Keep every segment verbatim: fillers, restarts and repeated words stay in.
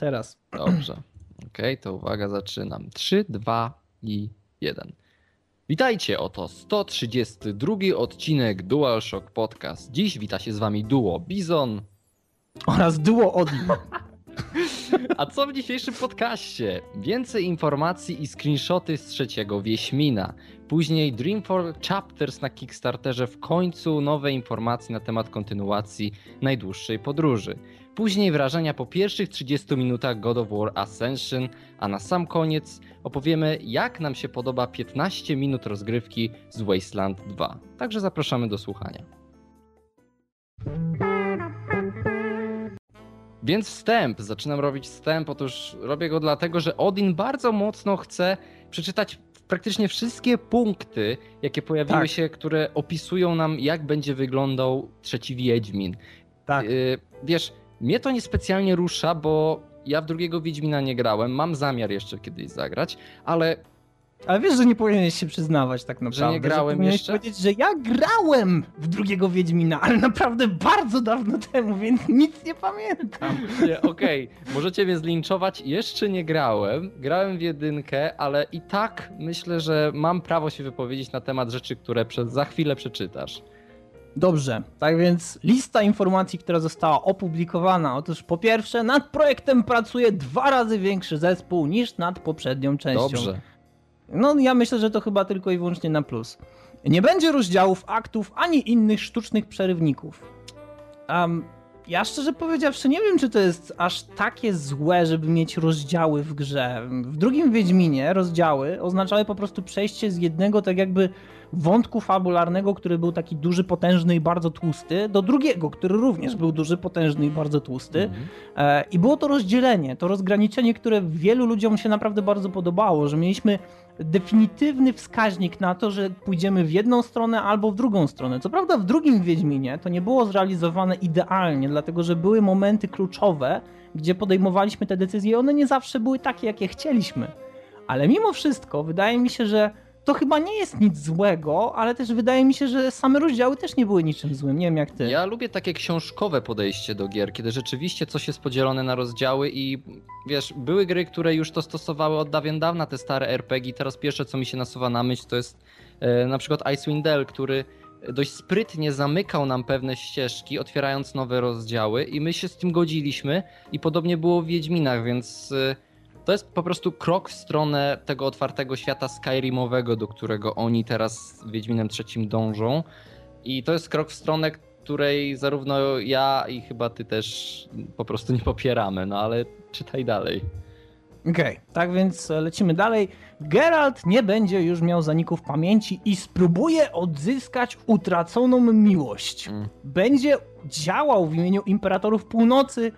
Teraz. Dobrze. Okej, okay, to uwaga, zaczynam. trzy, dwa i jeden. Witajcie, oto sto trzydziesty drugi odcinek DualShock Podcast. Dziś wita się z wami duo Bizon oraz duo Odin. A co w dzisiejszym podcaście? Więcej informacji i screenshoty z trzeciego Wiedźmina. Później Dreamfall Chapters na Kickstarterze, w końcu nowe informacje na temat kontynuacji najdłuższej podróży. Później wrażenia po pierwszych trzydziestu minutach God of War Ascension, a na sam koniec opowiemy, jak nam się podoba piętnaście minut rozgrywki z Wasteland dwa. Także zapraszamy do słuchania. Więc wstęp, zaczynam robić wstęp, otóż robię go dlatego, że Odin bardzo mocno chce przeczytać praktycznie wszystkie punkty, jakie pojawiły tak. się, które opisują nam, jak będzie wyglądał trzeci Wiedźmin. Tak. Yy, wiesz, mnie to niespecjalnie rusza, bo ja w drugiego Wiedźmina nie grałem, mam zamiar jeszcze kiedyś zagrać, ale... Ale wiesz, że nie powinieneś się przyznawać tak naprawdę. Że nie grałem że jeszcze? powiedzieć, że ja grałem w drugiego Wiedźmina, ale naprawdę bardzo dawno temu, więc nic nie pamiętam. Nie, okej, okay. Możecie mnie zlinczować, jeszcze nie grałem, grałem w jedynkę, ale i tak myślę, że mam prawo się wypowiedzieć na temat rzeczy, które za chwilę przeczytasz. Dobrze, tak więc lista informacji, która została opublikowana. Otóż po pierwsze, nad projektem pracuje dwa razy większy zespół niż nad poprzednią częścią. Dobrze. No ja myślę, że to chyba tylko i wyłącznie na plus. Nie będzie rozdziałów, aktów, ani innych sztucznych przerywników. Um, ja szczerze powiedziawszy nie wiem, czy to jest aż takie złe, żeby mieć rozdziały w grze. W drugim Wiedźminie rozdziały oznaczały po prostu przejście z jednego tak jakby wątku fabularnego, który był taki duży, potężny i bardzo tłusty, do drugiego, który również był duży, potężny i bardzo tłusty. Mhm. E, I było to rozdzielenie, to rozgraniczenie, które wielu ludziom się naprawdę bardzo podobało, że mieliśmy definitywny wskaźnik na to, że pójdziemy w jedną stronę albo w drugą stronę. Co prawda w drugim Wiedźminie to nie było zrealizowane idealnie, dlatego że były momenty kluczowe, gdzie podejmowaliśmy te decyzje i one nie zawsze były takie, jakie chcieliśmy. Ale mimo wszystko wydaje mi się, że to chyba nie jest nic złego, ale też wydaje mi się, że same rozdziały też nie były niczym złym. Nie wiem jak ty. Ja lubię takie książkowe podejście do gier, kiedy rzeczywiście coś jest podzielone na rozdziały i wiesz, były gry, które już to stosowały od dawien dawna, te stare er pe gie. Teraz pierwsze, co mi się nasuwa na myśl, to jest e, na przykład Icewind Dale, który dość sprytnie zamykał nam pewne ścieżki, otwierając nowe rozdziały i my się z tym godziliśmy i podobnie było w Wiedźminach, więc... E, To jest po prostu krok w stronę tego otwartego świata Skyrimowego, do którego oni teraz z Wiedźminem trzecim dążą. I to jest krok w stronę, której zarówno ja i chyba ty też po prostu nie popieramy. No ale czytaj dalej. Okej, okay, tak więc lecimy dalej. Geralt nie będzie już miał zaników pamięci i spróbuje odzyskać utraconą miłość. Mm. Będzie działał w imieniu Imperatorów Północy,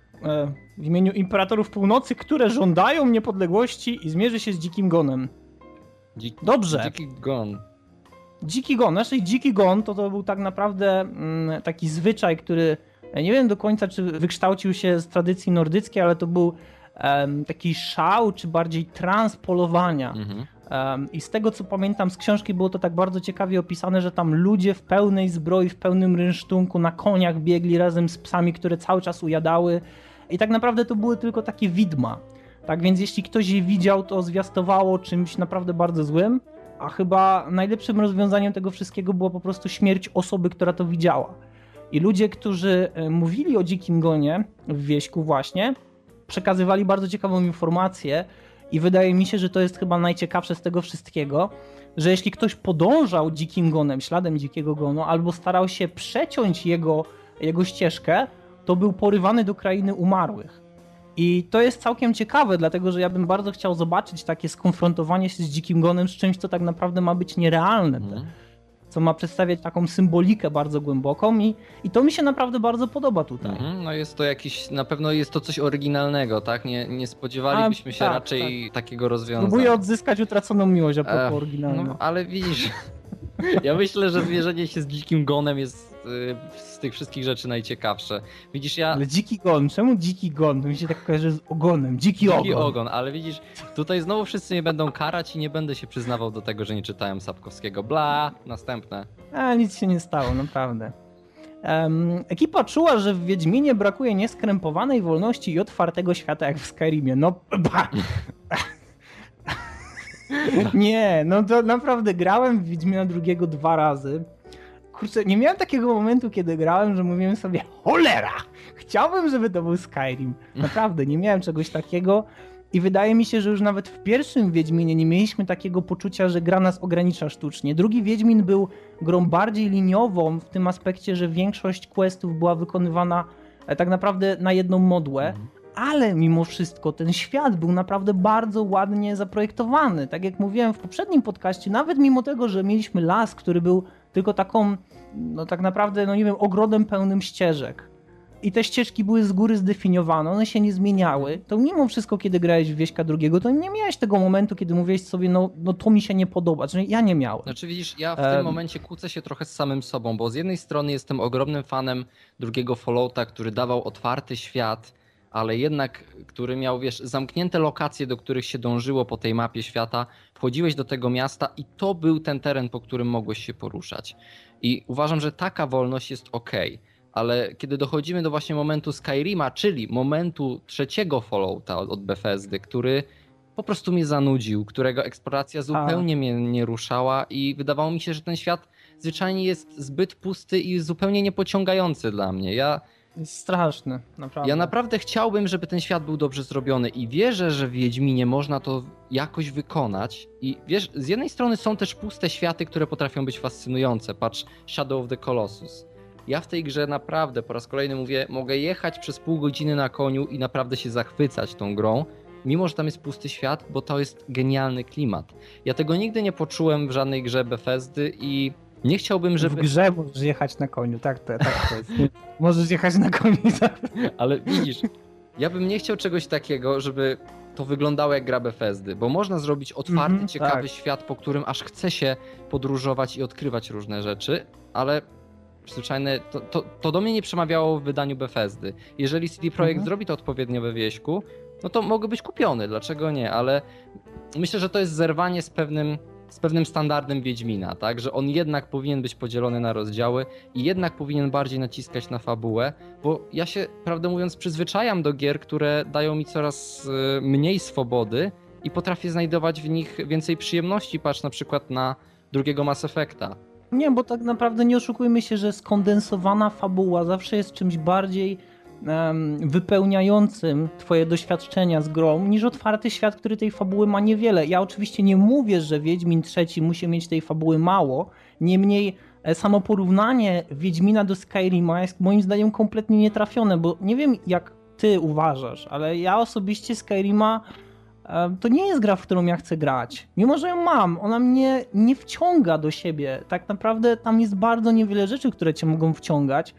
w imieniu Imperatorów Północy, które żądają niepodległości i zmierzy się z Dzikim Gonem. Dzik, Dobrze. Dziki Gon. Dziki Gon. Znaczy Dziki Gon to, to był tak naprawdę mm, taki zwyczaj, który nie wiem do końca, czy wykształcił się z tradycji nordyckiej, ale to był um, taki szał, czy bardziej trans polowania. Mhm. Um, I z tego, co pamiętam z książki, było to tak bardzo ciekawie opisane, że tam ludzie w pełnej zbroi, w pełnym rynsztunku, na koniach biegli razem z psami, które cały czas ujadały. I tak naprawdę to były tylko takie widma. Tak więc jeśli ktoś je widział, to zwiastowało czymś naprawdę bardzo złym, a chyba najlepszym rozwiązaniem tego wszystkiego była po prostu śmierć osoby, która to widziała. I ludzie, którzy mówili o Dzikim Gonie w Wieśku właśnie, przekazywali bardzo ciekawą informację i wydaje mi się, że to jest chyba najciekawsze z tego wszystkiego, że jeśli ktoś podążał Dzikim Gonem, śladem Dzikiego Gonu, albo starał się przeciąć jego, jego ścieżkę, to był porywany do krainy umarłych. I to jest całkiem ciekawe, dlatego że ja bym bardzo chciał zobaczyć takie skonfrontowanie się z Dzikim Gonem z czymś, co tak naprawdę ma być nierealne, mm. co ma przedstawiać taką symbolikę bardzo głęboką i, i to mi się naprawdę bardzo podoba tutaj. Mm-hmm. No jest to jakiś, na pewno jest to coś oryginalnego, tak? Nie, nie spodziewalibyśmy A, się tak, raczej tak. takiego rozwiązania. Próbuję odzyskać utraconą miłość a propos Ech, oryginalnego. No ale widzisz, ja myślę, że zmierzenie się z Dzikim Gonem jest z tych wszystkich rzeczy najciekawsze. Widzisz, ja... Ale Dziki Gon, czemu Dziki Gon? To mi się tak kojarzy z ogonem. Dziki, Dziki ogon. Dziki ogon, ale widzisz, tutaj znowu wszyscy mnie będą karać i nie będę się przyznawał do tego, że nie czytałem Sapkowskiego. Bla, następne. A, nic się nie stało, naprawdę. Um, ekipa czuła, że w Wiedźminie brakuje nieskrępowanej wolności i otwartego świata jak w Skyrimie. No, bah. Nie, no to naprawdę grałem w Wiedźmina drugiego dwa razy. Kurczę, nie miałem takiego momentu, kiedy grałem, że mówiłem sobie, cholera, chciałbym, żeby to był Skyrim. Naprawdę, nie miałem czegoś takiego i wydaje mi się, że już nawet w pierwszym Wiedźminie nie mieliśmy takiego poczucia, że gra nas ogranicza sztucznie. Drugi Wiedźmin był grą bardziej liniową w tym aspekcie, że większość questów była wykonywana tak naprawdę na jedną modłę, ale mimo wszystko ten świat był naprawdę bardzo ładnie zaprojektowany. Tak jak mówiłem w poprzednim podcaście, nawet mimo tego, że mieliśmy las, który był tylko taką, no tak naprawdę, no nie wiem, ogrodem pełnym ścieżek. I te ścieżki były z góry zdefiniowane, one się nie zmieniały. To mimo wszystko, kiedy grałeś w Wieśka drugiego, to nie miałeś tego momentu, kiedy mówiłeś sobie, no, no to mi się nie podoba. Znaczy, ja nie miałem. Znaczy widzisz, ja w tym um... momencie kłócę się trochę z samym sobą, bo z jednej strony jestem ogromnym fanem drugiego Fallouta, który dawał otwarty świat, ale jednak, który miał, wiesz, zamknięte lokacje, do których się dążyło po tej mapie świata. Wchodziłeś do tego miasta i to był ten teren, po którym mogłeś się poruszać. I uważam, że taka wolność jest okej. Ale kiedy dochodzimy do właśnie momentu Skyrima, czyli momentu trzeciego Fallouta od Bethesdy, który po prostu mnie zanudził, którego eksploracja zupełnie A. mnie nie ruszała i wydawało mi się, że ten świat zwyczajnie jest zbyt pusty i zupełnie niepociągający dla mnie. Ja Jest straszny, naprawdę. Ja naprawdę chciałbym, żeby ten świat był dobrze zrobiony i wierzę, że w Wiedźminie można to jakoś wykonać. I wiesz, z jednej strony są też puste światy, które potrafią być fascynujące. Patrz, Shadow of the Colossus. Ja w tej grze naprawdę, po raz kolejny mówię, mogę jechać przez pół godziny na koniu i naprawdę się zachwycać tą grą, mimo że tam jest pusty świat, bo to jest genialny klimat. Ja tego nigdy nie poczułem w żadnej grze Bethesdy i nie chciałbym, żeby... W grze możesz jechać na koniu, tak to, tak to jest. Możesz jechać na koniu. Tak. Ale widzisz, ja bym nie chciał czegoś takiego, żeby to wyglądało jak gra Bethesdy, bo można zrobić otwarty, mm-hmm, ciekawy tak. świat, po którym aż chce się podróżować i odkrywać różne rzeczy, ale zwyczajne, to, to, to do mnie nie przemawiało w wydaniu Bethesdy. Jeżeli C D Projekt mm-hmm. zrobi to odpowiednio we Wieśku, no to mogę być kupiony, dlaczego nie, ale myślę, że to jest zerwanie z pewnym z pewnym standardem Wiedźmina, tak, że on jednak powinien być podzielony na rozdziały i jednak powinien bardziej naciskać na fabułę, bo ja się, prawdę mówiąc, przyzwyczajam do gier, które dają mi coraz mniej swobody i potrafię znajdować w nich więcej przyjemności, patrz na przykład na drugiego Mass Effecta. Nie, bo tak naprawdę nie oszukujmy się, że skondensowana fabuła zawsze jest czymś bardziej wypełniającym twoje doświadczenia z grą, niż otwarty świat, który tej fabuły ma niewiele. Ja oczywiście nie mówię, że Wiedźmin trzeci musi mieć tej fabuły mało, niemniej samo porównanie Wiedźmina do Skyrima jest moim zdaniem kompletnie nietrafione, bo nie wiem jak ty uważasz, ale ja osobiście Skyrima to nie jest gra, w którą ja chcę grać. Mimo że ją mam, ona mnie nie wciąga do siebie. Tak naprawdę tam jest bardzo niewiele rzeczy, które cię mogą wciągać.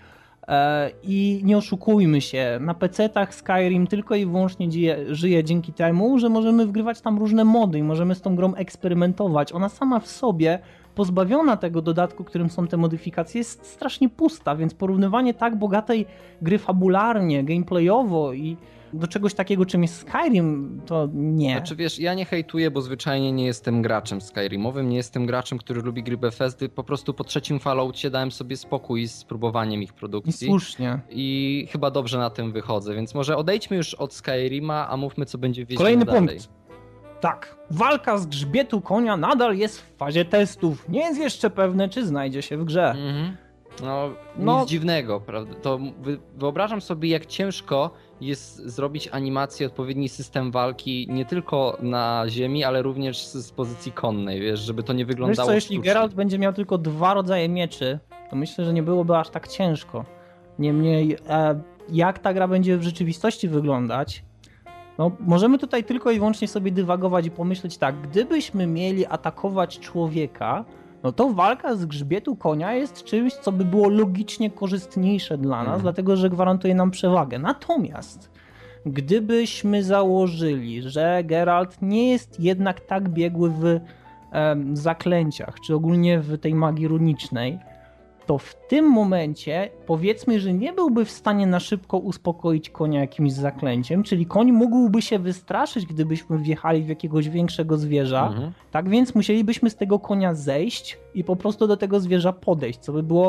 I nie oszukujmy się, na pecetach Skyrim tylko i wyłącznie żyje, żyje dzięki temu, że możemy wgrywać tam różne mody i możemy z tą grą eksperymentować. Ona sama w sobie, pozbawiona tego dodatku, którym są te modyfikacje, jest strasznie pusta, więc porównywanie tak bogatej gry fabularnie, gameplayowo i do czegoś takiego, czym jest Skyrim, to nie. Znaczy wiesz, ja nie hejtuję, bo zwyczajnie nie jestem graczem Skyrimowym, nie jestem graczem, który lubi gry Bethesdy, po prostu po trzecim Falloutie dałem sobie spokój z próbowaniem ich produkcji. I słusznie. I chyba dobrze na tym wychodzę, więc może odejdźmy już od Skyrima, a mówmy co będzie w Wiedźminie Kolejny dalej. punkt. Tak, walka z grzbietu konia nadal jest w fazie testów. Nie jest jeszcze pewne, czy znajdzie się w grze. Mhm. No, No. nic dziwnego, prawda? To wyobrażam sobie, jak ciężko jest zrobić animację, odpowiedni system walki nie tylko na ziemi, ale również z, z pozycji konnej, wiesz, żeby to nie wyglądało Wiesz co, jeśli sztucznie. Geralt będzie miał tylko dwa rodzaje mieczy, to myślę, że nie byłoby aż tak ciężko. Niemniej, e, jak ta gra będzie w rzeczywistości wyglądać, no możemy tutaj tylko i wyłącznie sobie dywagować i pomyśleć tak, gdybyśmy mieli atakować człowieka, no to walka z grzbietu konia jest czymś, co by było logicznie korzystniejsze dla nas, hmm. dlatego że gwarantuje nam przewagę. Natomiast gdybyśmy założyli, że Geralt nie jest jednak tak biegły w em, zaklęciach, czy ogólnie w tej magii runicznej, to w tym momencie powiedzmy, że nie byłby w stanie na szybko uspokoić konia jakimś zaklęciem, czyli koń mógłby się wystraszyć, gdybyśmy wjechali w jakiegoś większego zwierza, mhm. tak więc musielibyśmy z tego konia zejść i po prostu do tego zwierza podejść, co by było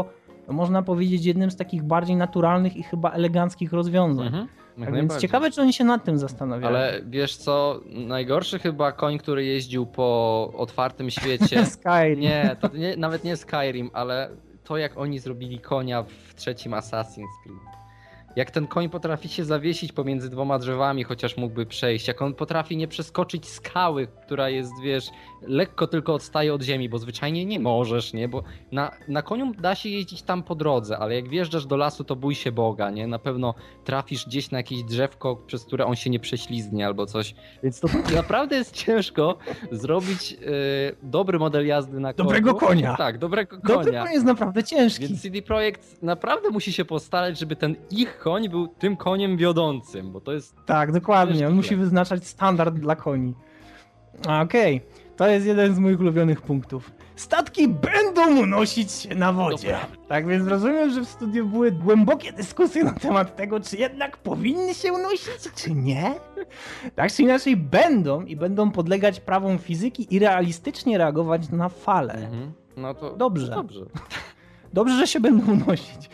można powiedzieć, jednym z takich bardziej naturalnych i chyba eleganckich rozwiązań. Mhm. Tak więc ciekawe, czy oni się nad tym zastanawiają. Ale wiesz co, najgorszy chyba koń, który jeździł po otwartym świecie. Skyrim. Nie, to nie, nawet nie Skyrim, ale to jak oni zrobili konia w trzecim Assassin's Creed. Jak ten koń potrafi się zawiesić pomiędzy dwoma drzewami, chociaż mógłby przejść. Jak on potrafi nie przeskoczyć skały, która jest, wiesz, lekko tylko odstaje od ziemi, bo zwyczajnie nie możesz, nie? Bo na, na koniu da się jeździć tam po drodze, ale jak wjeżdżasz do lasu, to bój się Boga, nie? Na pewno trafisz gdzieś na jakieś drzewko, przez które on się nie prześlizgnie albo coś. Więc to naprawdę jest ciężko zrobić yy, dobry model jazdy na koniu. Dobrego konia. Tak, dobrego konia. Dobry koń jest naprawdę ciężki. Więc C D Projekt naprawdę musi się postarać, żeby ten ich koń był tym koniem wiodącym, bo to jest... Tak, dokładnie. On musi wyznaczać standard dla koni. Okej, okay. To jest jeden z moich ulubionych punktów. Statki będą unosić się na wodzie. Dobra. Tak więc rozumiem, że w studiu były głębokie dyskusje na temat tego, czy jednak powinny się unosić, czy nie. Tak czy inaczej będą i będą podlegać prawom fizyki i realistycznie reagować na fale. Mhm. No to dobrze. To dobrze. Dobrze, że się będą unosić.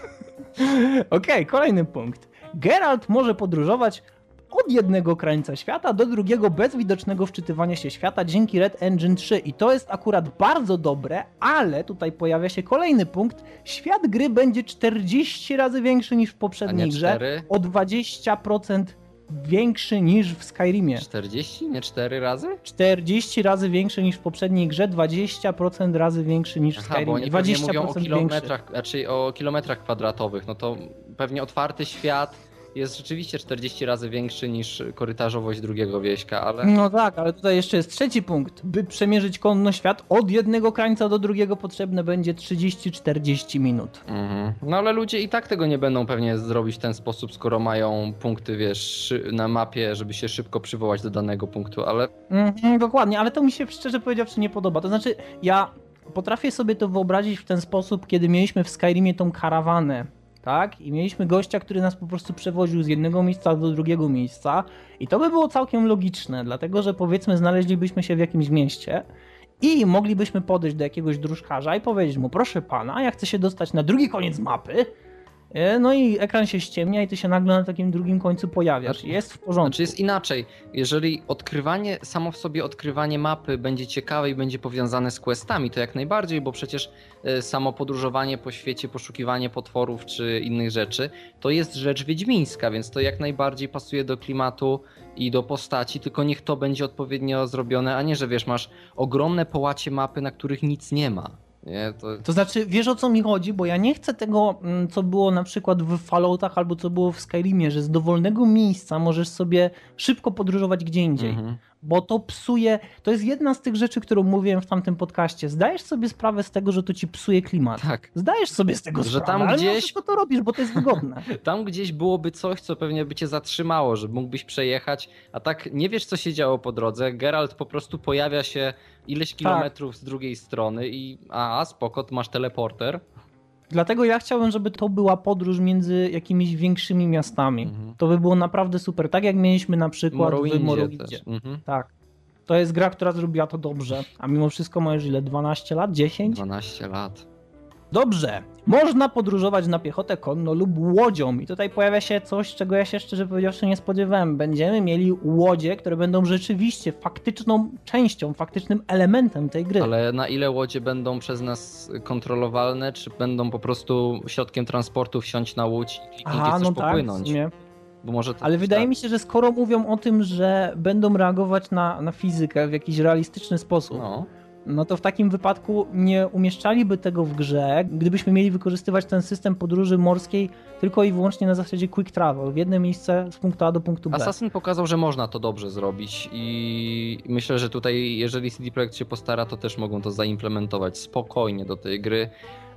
Okej, okay, kolejny punkt. Geralt może podróżować od jednego krańca świata do drugiego bez widocznego wczytywania się świata dzięki Red Engine trzy. I to jest akurat bardzo dobre, ale tutaj pojawia się kolejny punkt. Świat gry będzie czterdzieści razy większy niż w poprzedniej grze. O dwadzieścia procent większy niż w Skyrimie. czterdzieści? Nie cztery razy? czterdzieści razy większy niż w poprzedniej grze, dwadzieścia procent razy większy niż w Aha, Skyrimie. bo oni dwadzieścia mówią procent o kilometrach, raczej o kilometrach kwadratowych, no to pewnie otwarty świat jest rzeczywiście czterdzieści razy większy niż korytarzowość drugiego wieśka, ale... No tak, ale tutaj jeszcze jest trzeci punkt. By przemierzyć konno świat od jednego krańca do drugiego potrzebne będzie trzydzieści czterdzieści minut. Mhm. No ale ludzie i tak tego nie będą pewnie zrobić w ten sposób, skoro mają punkty, wiesz, na mapie, żeby się szybko przywołać do danego punktu, ale... Mhm, dokładnie, ale to mi się szczerze powiedziawszy nie podoba. To znaczy, ja potrafię sobie to wyobrazić w ten sposób, kiedy mieliśmy w Skyrimie tą karawanę. Tak? I mieliśmy gościa, który nas po prostu przewoził z jednego miejsca do drugiego miejsca i to by było całkiem logiczne, dlatego że powiedzmy znaleźlibyśmy się w jakimś mieście i moglibyśmy podejść do jakiegoś dróżkarza i powiedzieć mu, proszę pana, ja chcę się dostać na drugi koniec mapy, no i ekran się ściemnia i ty się nagle na takim drugim końcu pojawiasz. Znaczy, jest w porządku. Znaczy jest inaczej. Jeżeli odkrywanie, samo w sobie odkrywanie mapy będzie ciekawe i będzie powiązane z questami, to jak najbardziej, bo przecież samo podróżowanie po świecie, poszukiwanie potworów czy innych rzeczy, to jest rzecz wiedźmińska, więc to jak najbardziej pasuje do klimatu i do postaci, tylko niech to będzie odpowiednio zrobione, a nie, że wiesz, masz ogromne połacie mapy, na których nic nie ma. Nie, to... to znaczy, wiesz o co mi chodzi, bo ja nie chcę tego, co było na przykład w Falloutach albo co było w Skyrimie, że z dowolnego miejsca możesz sobie szybko podróżować gdzie indziej, mhm. bo to psuje, to jest jedna z tych rzeczy, którą mówiłem w tamtym podcaście. Zdajesz sobie sprawę z tego, że to ci psuje klimat. Tak. Zdajesz sobie z tego że sprawę, tam ale gdzieś... wszystko to robisz, bo to jest wygodne. Tam gdzieś byłoby coś, co pewnie by cię zatrzymało, że mógłbyś przejechać, a tak nie wiesz, co się działo po drodze. Geralt po prostu pojawia się ileś kilometrów tak. z drugiej strony i a, spoko, tu masz teleporter. Dlatego ja chciałbym, żeby to była podróż między jakimiś większymi miastami. Mhm. To by było naprawdę super. Tak jak mieliśmy na przykład Morrowindzie w Morrowindzie. Mhm. Tak. To jest gra, która zrobiła to dobrze. A mimo wszystko ma już ile? dwanaście lat? dziesięć? dwanaście lat. Dobrze. Można podróżować na piechotę konno lub łodzią. I tutaj pojawia się coś, czego ja się szczerze powiedziawszy nie spodziewałem. Będziemy mieli łodzie, które będą rzeczywiście faktyczną częścią, faktycznym elementem tej gry. Ale na ile łodzie będą przez nas kontrolowalne, czy będą po prostu środkiem transportu wsiąść na łódź i kliknij, Aha, chcesz no popłynąć? Tak, Bo może Ale wydaje tak. mi się, że skoro mówią o tym, że będą reagować na, na fizykę w jakiś realistyczny sposób, no. no to w takim wypadku nie umieszczaliby tego w grze, gdybyśmy mieli wykorzystywać ten system podróży morskiej tylko i wyłącznie na zasadzie quick travel, w jedno miejsce z punktu A do punktu B. Assassin pokazał, że można to dobrze zrobić i myślę, że tutaj jeżeli C D Projekt się postara, to też mogą to zaimplementować spokojnie do tej gry.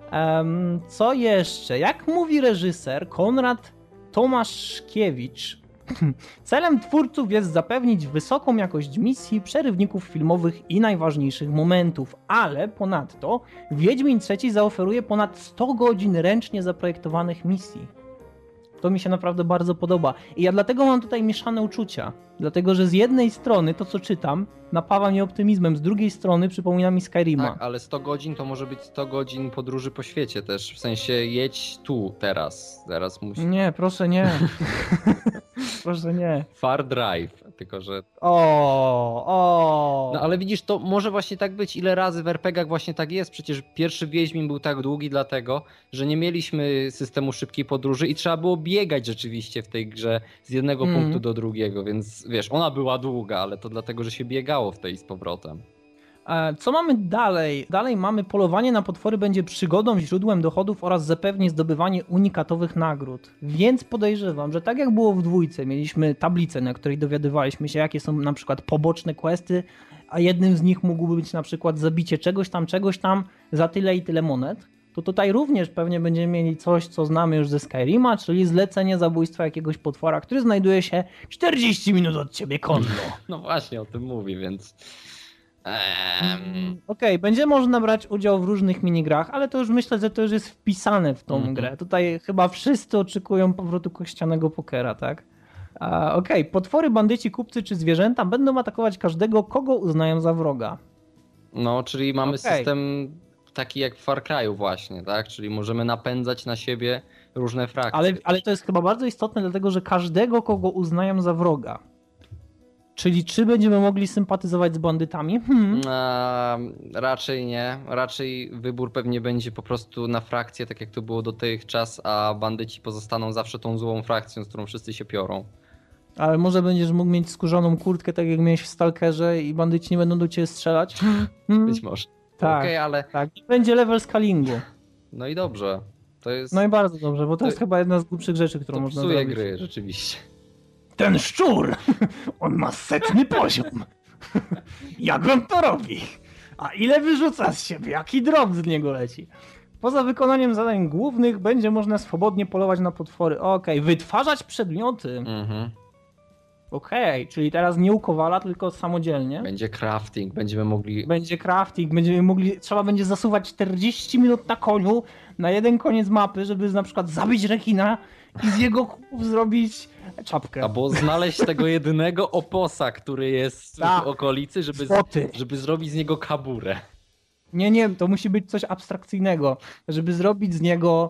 Um, co jeszcze? Jak mówi reżyser Konrad Tomaszkiewicz, celem twórców jest zapewnić wysoką jakość misji, przerywników filmowych i najważniejszych momentów, ale ponadto Wiedźmin trzeci zaoferuje ponad sto godzin ręcznie zaprojektowanych misji. To mi się naprawdę bardzo podoba. I ja dlatego mam tutaj mieszane uczucia. Dlatego, że z jednej strony to, co czytam, napawa mnie optymizmem, z drugiej strony przypomina mi Skyrima. Tak, ale sto godzin to może być sto godzin podróży po świecie też. W sensie jedź tu, teraz. Teraz musisz... Nie, proszę nie. Proszę nie. Far Drive, tylko że... O, o. No ale widzisz, to może właśnie tak być. Ile razy w er pe gach właśnie tak jest? Przecież pierwszy Wiedźmin był tak długi dlatego, że nie mieliśmy systemu szybkiej podróży i trzeba było biegać rzeczywiście w tej grze z jednego Mm. punktu do drugiego, więc wiesz, ona była długa, ale to dlatego, że się biegało w tej z powrotem. E, Co mamy dalej? Dalej mamy polowanie na potwory będzie przygodą, źródłem dochodów oraz zapewni zdobywanie unikatowych nagród. Więc podejrzewam, że tak jak było w dwójce, mieliśmy tablicę, na której dowiadywaliśmy się, jakie są na przykład poboczne questy, a jednym z nich mógłby być na przykład zabicie czegoś tam, czegoś tam za tyle i tyle monet. To tutaj również pewnie będziemy mieli coś, co znamy już ze Skyrima, czyli zlecenie zabójstwa jakiegoś potwora, który znajduje się czterdzieści minut od ciebie konno. No właśnie o tym mówi, więc... Ehm... Okej, okay, będzie można brać udział w różnych minigrach, ale to już myślę, że to już jest wpisane w tą Mhm. grę. Tutaj chyba wszyscy oczekują powrotu kościanego pokera, tak? A, Okej, okay. Potwory, bandyci, kupcy czy zwierzęta będą atakować każdego, kogo uznają za wroga. No, czyli mamy Okej. system taki jak w Far Cry'u właśnie, tak? Czyli możemy napędzać na siebie różne frakcje. Ale, ale to jest chyba bardzo istotne, dlatego że każdego, kogo uznają za wroga. Czyli czy będziemy mogli sympatyzować z bandytami? Hmm. A, raczej nie. Raczej wybór pewnie będzie po prostu na frakcję, tak jak to było dotychczas, a bandyci pozostaną zawsze tą złą frakcją, z którą wszyscy się piorą. Ale może będziesz mógł mieć skórzaną kurtkę, tak jak miałeś w Stalkerze i bandyci nie będą do ciebie strzelać? Hmm. Być może. Tak, Okej, ale tak. Będzie level scalingu. no i dobrze. To jest... No i bardzo dobrze, bo to, To- jest chyba jedna z głupszych rzeczy, którą to można psuje zrobić. gry, rzeczywiście. Ten szczur! On ma setny poziom. Jak on to robi? A ile wyrzuca z siebie? Jaki drop z niego leci? Poza wykonaniem zadań głównych będzie można swobodnie polować na potwory. Okej, wytwarzać przedmioty. Mhm. Okej, czyli teraz nie u Kowala, tylko samodzielnie. Będzie crafting, będziemy mogli... Będzie crafting, będziemy mogli, trzeba będzie zasuwać czterdzieści minut na koniu, na jeden koniec mapy, żeby na przykład zabić rekina i z jego kłów zrobić czapkę. Albo znaleźć tego jedynego oposa, który jest Tak. w okolicy, żeby, z... Foty. żeby zrobić z niego kaburę. Nie, nie, to musi być coś abstrakcyjnego, żeby zrobić z niego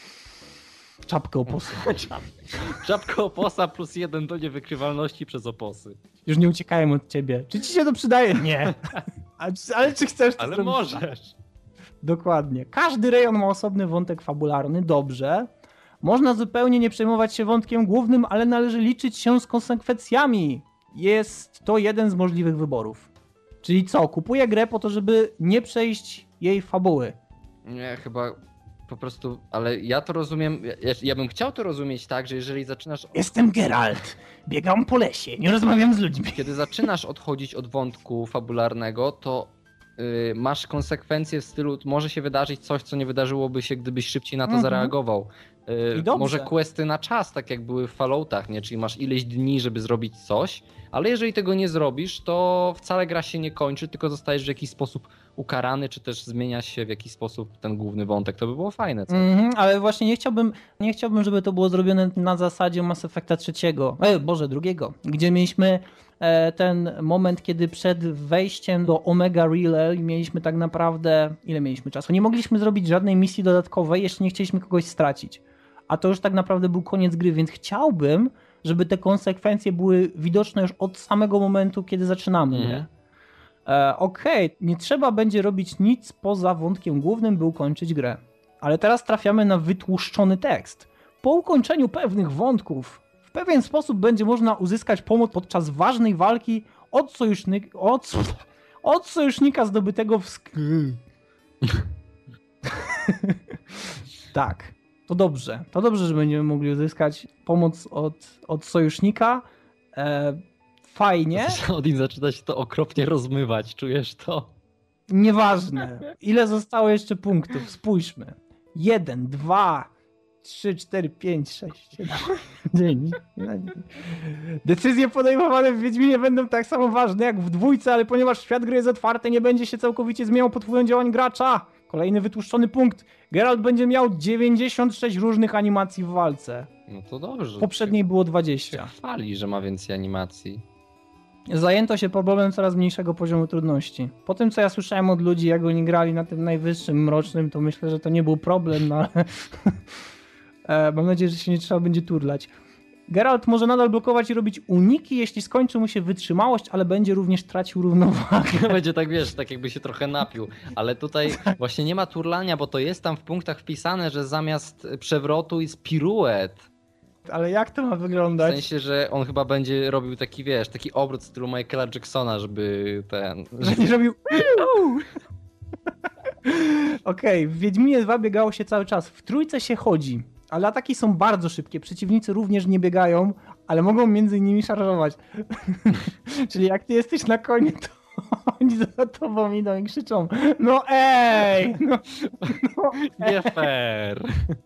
czapkę oposu. Czapka oposa plus jeden do niewykrywalności przez oposy. Już nie uciekają od ciebie. Czy ci się to przydaje? Nie. A, ale czy chcesz to Ale zrobić? możesz. Dokładnie. Każdy rejon ma osobny wątek fabularny, dobrze. Można zupełnie nie przejmować się wątkiem głównym, ale należy liczyć się z konsekwencjami. Jest to jeden z możliwych wyborów. Czyli co? Kupuję grę po to, żeby nie przejść jej fabuły. Nie, chyba po prostu, ale ja to rozumiem, ja, ja bym chciał to rozumieć tak, że jeżeli zaczynasz, Jestem Geralt. Biegam po lesie, nie rozmawiam z ludźmi. kiedy zaczynasz odchodzić od wątku fabularnego, to y, masz konsekwencje w stylu, może się wydarzyć coś, co nie wydarzyłoby się, gdybyś szybciej na to Mhm. zareagował. Y, I dobrze. może questy na czas, tak jak były w Falloutach, nie? Czyli masz ileś dni, żeby zrobić coś, ale jeżeli tego nie zrobisz, to wcale gra się nie kończy, tylko zostajesz w jakiś sposób ukarany, czy też zmienia się w jakiś sposób ten główny wątek. To by było fajne. Co? Mhm, ale właśnie nie chciałbym, nie chciałbym, żeby to było zrobione na zasadzie Mass Effecta trzeciego, e, Boże, drugiego, gdzie mieliśmy e, ten moment, kiedy przed wejściem do Omega Relay mieliśmy tak naprawdę, ile mieliśmy czasu? Nie mogliśmy zrobić żadnej misji dodatkowej, jeszcze nie chcieliśmy kogoś stracić. A to już tak naprawdę był koniec gry, więc chciałbym, żeby te konsekwencje były widoczne już od samego momentu, kiedy zaczynamy. Mhm. Nie? E, Okej, okay. Nie trzeba będzie robić nic poza wątkiem głównym, by ukończyć grę. Ale teraz trafiamy na wytłuszczony tekst. Po ukończeniu pewnych wątków w pewien sposób będzie można uzyskać pomoc podczas ważnej walki od, sojuszny... od... od sojusznika zdobytego w sk... Tak, to dobrze. To dobrze, że będziemy mogli uzyskać pomoc od, od sojusznika. E, fajnie. Odin zaczyna się to okropnie rozmywać, czujesz to? Nieważne. Ile zostało jeszcze punktów? Spójrzmy. Jeden, dwa, trzy, cztery, pięć, sześć, siedem, dziewięć. Decyzje podejmowane w Wiedźminie będą tak samo ważne jak w dwójce, ale ponieważ świat gry jest otwarty, nie będzie się całkowicie zmieniał pod wpływem działań gracza. Kolejny wytłuszczony punkt. Geralt będzie miał dziewięćdziesiąt sześć różnych animacji w walce. No to dobrze. W poprzedniej było dwadzieścia. Chwali, że ma więcej animacji. Zajęto się problemem coraz mniejszego poziomu trudności. Po tym, co ja słyszałem od ludzi, jak oni grali na tym najwyższym, mrocznym, to myślę, że to nie był problem, no ale mam nadzieję, że się nie trzeba będzie turlać. Geralt może nadal blokować i robić uniki, jeśli skończy mu się wytrzymałość, ale będzie również tracił równowagę. Będzie tak, wiesz, tak jakby się trochę napił. Ale tutaj właśnie nie ma turlania, bo to jest tam w punktach wpisane, że zamiast przewrotu jest piruet. Ale jak to ma W wyglądać? sensie, że on chyba będzie robił taki, wiesz, taki obrót w stylu Michaela Jacksona, żeby ten... Że nie robił... Okej, w Wiedźminie dwa biegało się cały czas. W trójce się chodzi, ale ataki są bardzo szybkie. Przeciwnicy również nie biegają, ale mogą między innymi szarżować. Czyli jak ty jesteś na koniu, to oni za tobą idą i krzyczą: no ej! No, no ej. Nie fair.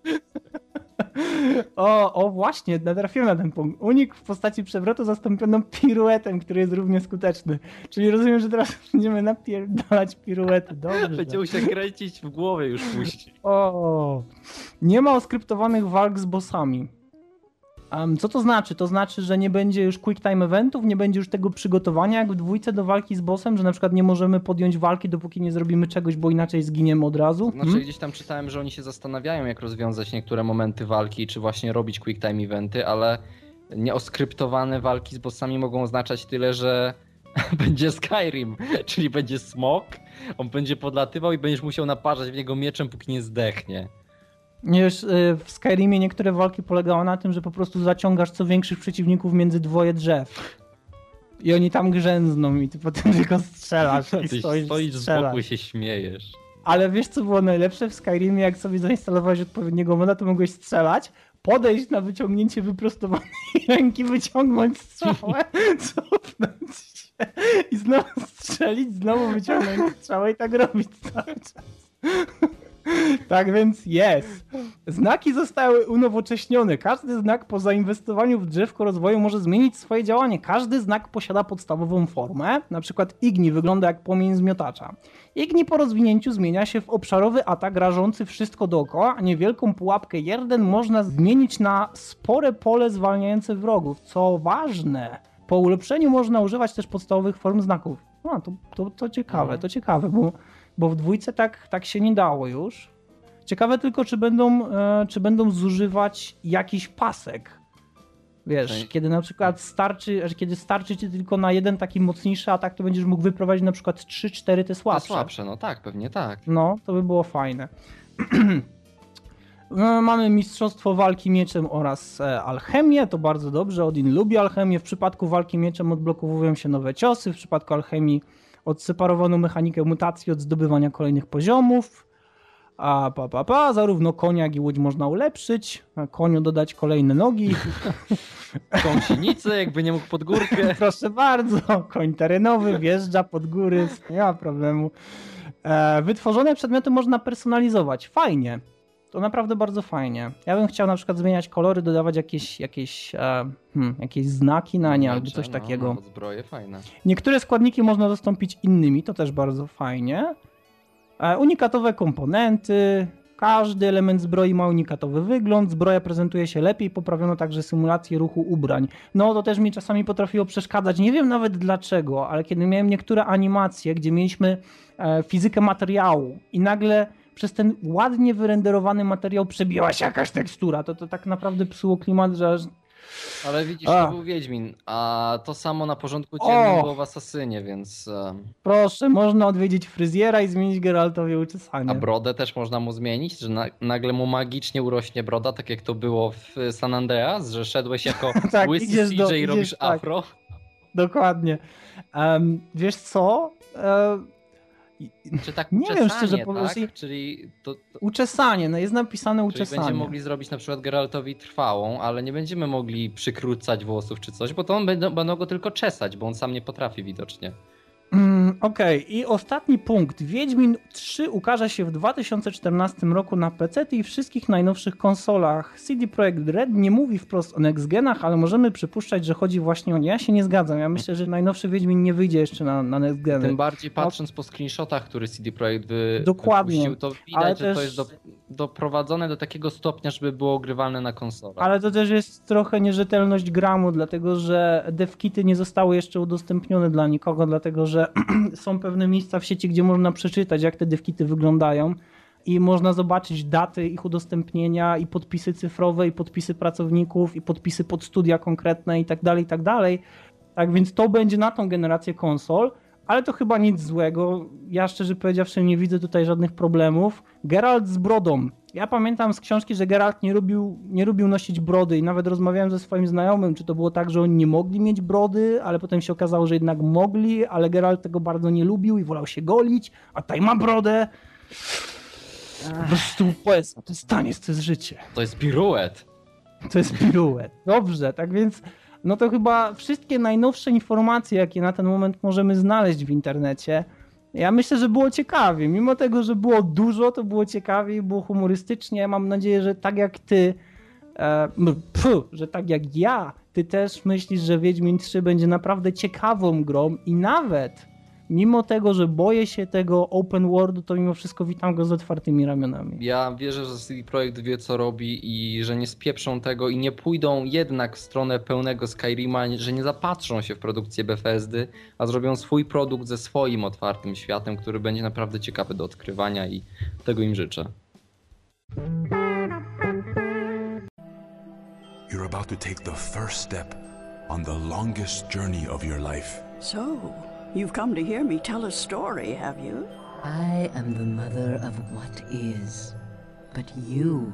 O, o właśnie, natrafiłem na ten punkt. Unik w postaci przewrotu zastąpiono piruetem, który jest równie skuteczny. Czyli rozumiem, że teraz będziemy napierdalać piruety. Dobrze. Będzie mu się kręcić w głowie już później. O, nie ma oskryptowanych walk z bossami. Um, co to znaczy? To znaczy, że nie będzie już quick time eventów, nie będzie już tego przygotowania jak w dwójce do walki z bossem, że na przykład nie możemy podjąć walki, dopóki nie zrobimy czegoś, bo inaczej zginiemy od razu. Znaczy Hmm? gdzieś tam czytałem, że oni się zastanawiają, jak rozwiązać niektóre momenty walki, czy właśnie robić quick time eventy, ale nieoskryptowane walki z bossami mogą oznaczać tyle, że będzie Skyrim, czyli będzie smok, on będzie podlatywał i będziesz musiał naparzać w niego mieczem, póki nie zdechnie. Wiesz, y, w Skyrimie niektóre walki polegały na tym, że po prostu zaciągasz co większych przeciwników między dwoje drzew. I oni tam grzęzną i ty potem tylko strzelasz. I Ty stoisz, stoisz z strzelasz. boku i się śmiejesz. Ale wiesz, co było najlepsze w Skyrimie? Jak sobie zainstalowałeś odpowiedniego moda, to mogłeś strzelać, podejść na wyciągnięcie wyprostowanej ręki, wyciągnąć strzałę, cofnąć się i znowu strzelić, znowu wyciągnąć strzałę i tak robić cały czas. Tak więc jest. Znaki zostały unowocześnione. Każdy znak po zainwestowaniu w drzewko rozwoju może zmienić swoje działanie. Każdy znak posiada podstawową formę. Na przykład Igni wygląda jak płomień z miotacza. Igni po rozwinięciu zmienia się w obszarowy atak rażący wszystko dookoła, a niewielką pułapkę Jerden można zmienić na spore pole zwalniające wrogów. Co ważne, po ulepszeniu można używać też podstawowych form znaków. A, to, to, to ciekawe, to ciekawe, bo Bo w dwójce tak, tak się nie dało już. Ciekawe tylko, czy będą, e, czy będą zużywać jakiś pasek. Wiesz, Czyli- kiedy na przykład starczy, że kiedy starczy ci tylko na jeden taki mocniejszy atak, to będziesz mógł wyprowadzić na przykład trzy cztery te To słabsze. słabsze, no tak, pewnie tak. No, to by było fajne. No, mamy mistrzostwo walki mieczem oraz e, alchemię, to bardzo dobrze. Odin lubi alchemię. W przypadku walki mieczem odblokowują się nowe ciosy, w przypadku alchemii odseparowano mechanikę mutacji od zdobywania kolejnych poziomów. A pa, pa, pa, zarówno konia, jak i łódź można ulepszyć. A koniu dodać kolejne nogi. Gąsienicę, jakby nie mógł pod górkę. Proszę bardzo, koń terenowy wjeżdża pod góry, nie ma problemu. E, wytworzone przedmioty można personalizować. Fajnie. To naprawdę bardzo fajnie. Ja bym chciał na przykład zmieniać kolory, dodawać jakieś, jakieś, e, hmm, jakieś znaki na nie albo Miecze, coś no, takiego. nawet zbroje fajne. Niektóre składniki można zastąpić innymi, to też bardzo fajnie. E, unikatowe komponenty. Każdy element zbroi ma unikatowy wygląd. Zbroja prezentuje się lepiej. Poprawiono także symulację ruchu ubrań. No to też mi czasami potrafiło przeszkadzać. Nie wiem nawet dlaczego, ale kiedy miałem niektóre animacje, gdzie mieliśmy e, fizykę materiału i nagle przez ten ładnie wyrenderowany materiał przebiła się jakaś tekstura, to to tak naprawdę psuło klimat, że aż... Ale widzisz, A. to był Wiedźmin, a to samo na porządku dziennym O! było w Asasynie, więc... em, Proszę, można odwiedzić fryzjera i zmienić Geraltowi uczesanie. A brodę też można mu zmienić, że na, nagle mu magicznie urośnie broda, tak jak to było w San Andreas, że szedłeś jako Tak, łysy idziesz C do- J i idziesz, robisz tak. afro. Dokładnie. Um, wiesz co? E, Czy tak Nie wiem, uczesanie, szczerze tak? powiedziawszy- Czyli, to, to, uczesanie, no jest napisane czyli uczesanie. będziemy mogli zrobić na przykład Geraltowi trwałą, ale nie będziemy mogli przykrócać włosów czy coś, bo to on będą, będą go tylko czesać, bo on sam nie potrafi widocznie. Mm, Okej, okay. I ostatni punkt. Wiedźmin trzy ukaże się w dwa tysiące czternastym roku na P C i wszystkich najnowszych konsolach. C D Projekt Red nie mówi wprost o next genach, ale możemy przypuszczać, że chodzi właśnie o nie. Ja się nie zgadzam. Ja myślę, że najnowszy Wiedźmin nie wyjdzie jeszcze na, na next geny. Tym bardziej patrząc po screenshotach, które C D Projekt wy... Dokładnie. wypuścił, to widać, ale że też... to jest do, doprowadzone do takiego stopnia, żeby było grywalne na konsolach. Ale to też jest trochę nierzetelność gramu, dlatego że devkity nie zostały jeszcze udostępnione dla nikogo, dlatego że są pewne miejsca w sieci, gdzie można przeczytać, jak te devkity wyglądają i można zobaczyć daty ich udostępnienia i podpisy cyfrowe, i podpisy pracowników, i podpisy pod studia konkretne i tak dalej, i tak dalej. Tak więc to będzie na tą generację konsol, ale to chyba nic złego. Ja szczerze powiedziawszy nie widzę tutaj żadnych problemów. Geralt z brodą. Ja pamiętam z książki, że Geralt nie lubił, nie lubił nosić brody i nawet rozmawiałem ze swoim znajomym, czy to było tak, że oni nie mogli mieć brody, ale potem się okazało, że jednak mogli, ale Geralt tego bardzo nie lubił i wolał się golić, a tutaj ma brodę. Po prostu poezja, to jest taniec, to jest życie. To jest piruet. To jest piruet. Dobrze, tak więc no to chyba wszystkie najnowsze informacje, jakie na ten moment możemy znaleźć w internecie. Ja myślę, że było ciekawie. Mimo tego, że było dużo, to było ciekawie i było humorystycznie. Mam nadzieję, że tak jak ty, e, pfu, że tak jak ja, ty też myślisz, że Wiedźmin trzy będzie naprawdę ciekawą grą i nawet mimo tego, że boję się tego open worldu, to mimo wszystko witam go z otwartymi ramionami. Ja wierzę, że C D Projekt wie, co robi i że nie spieprzą tego i nie pójdą jednak w stronę pełnego Skyrima, że nie zapatrzą się w produkcję Bethesdy, a zrobią swój produkt ze swoim otwartym światem, który będzie naprawdę ciekawy do odkrywania i tego im życzę. You're about to take the first step on the longest journey of your life. So... You've come to hear me tell a story, have you? I am the mother of what is. But you,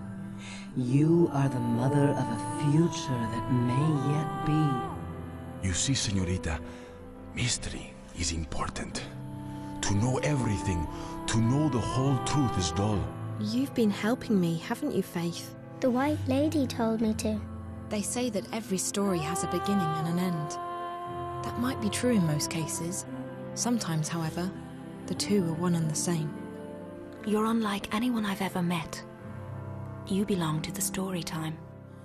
you are the mother of a future that may yet be. You see, señorita, mystery is important. To know everything, to know the whole truth is dull. You've been helping me, haven't you, Faith? The White Lady told me to. They say that every story has a beginning and an end. That might be true in most cases. Sometimes, however, the two are one and the same. You're unlike anyone I've ever met. You belong to the story time.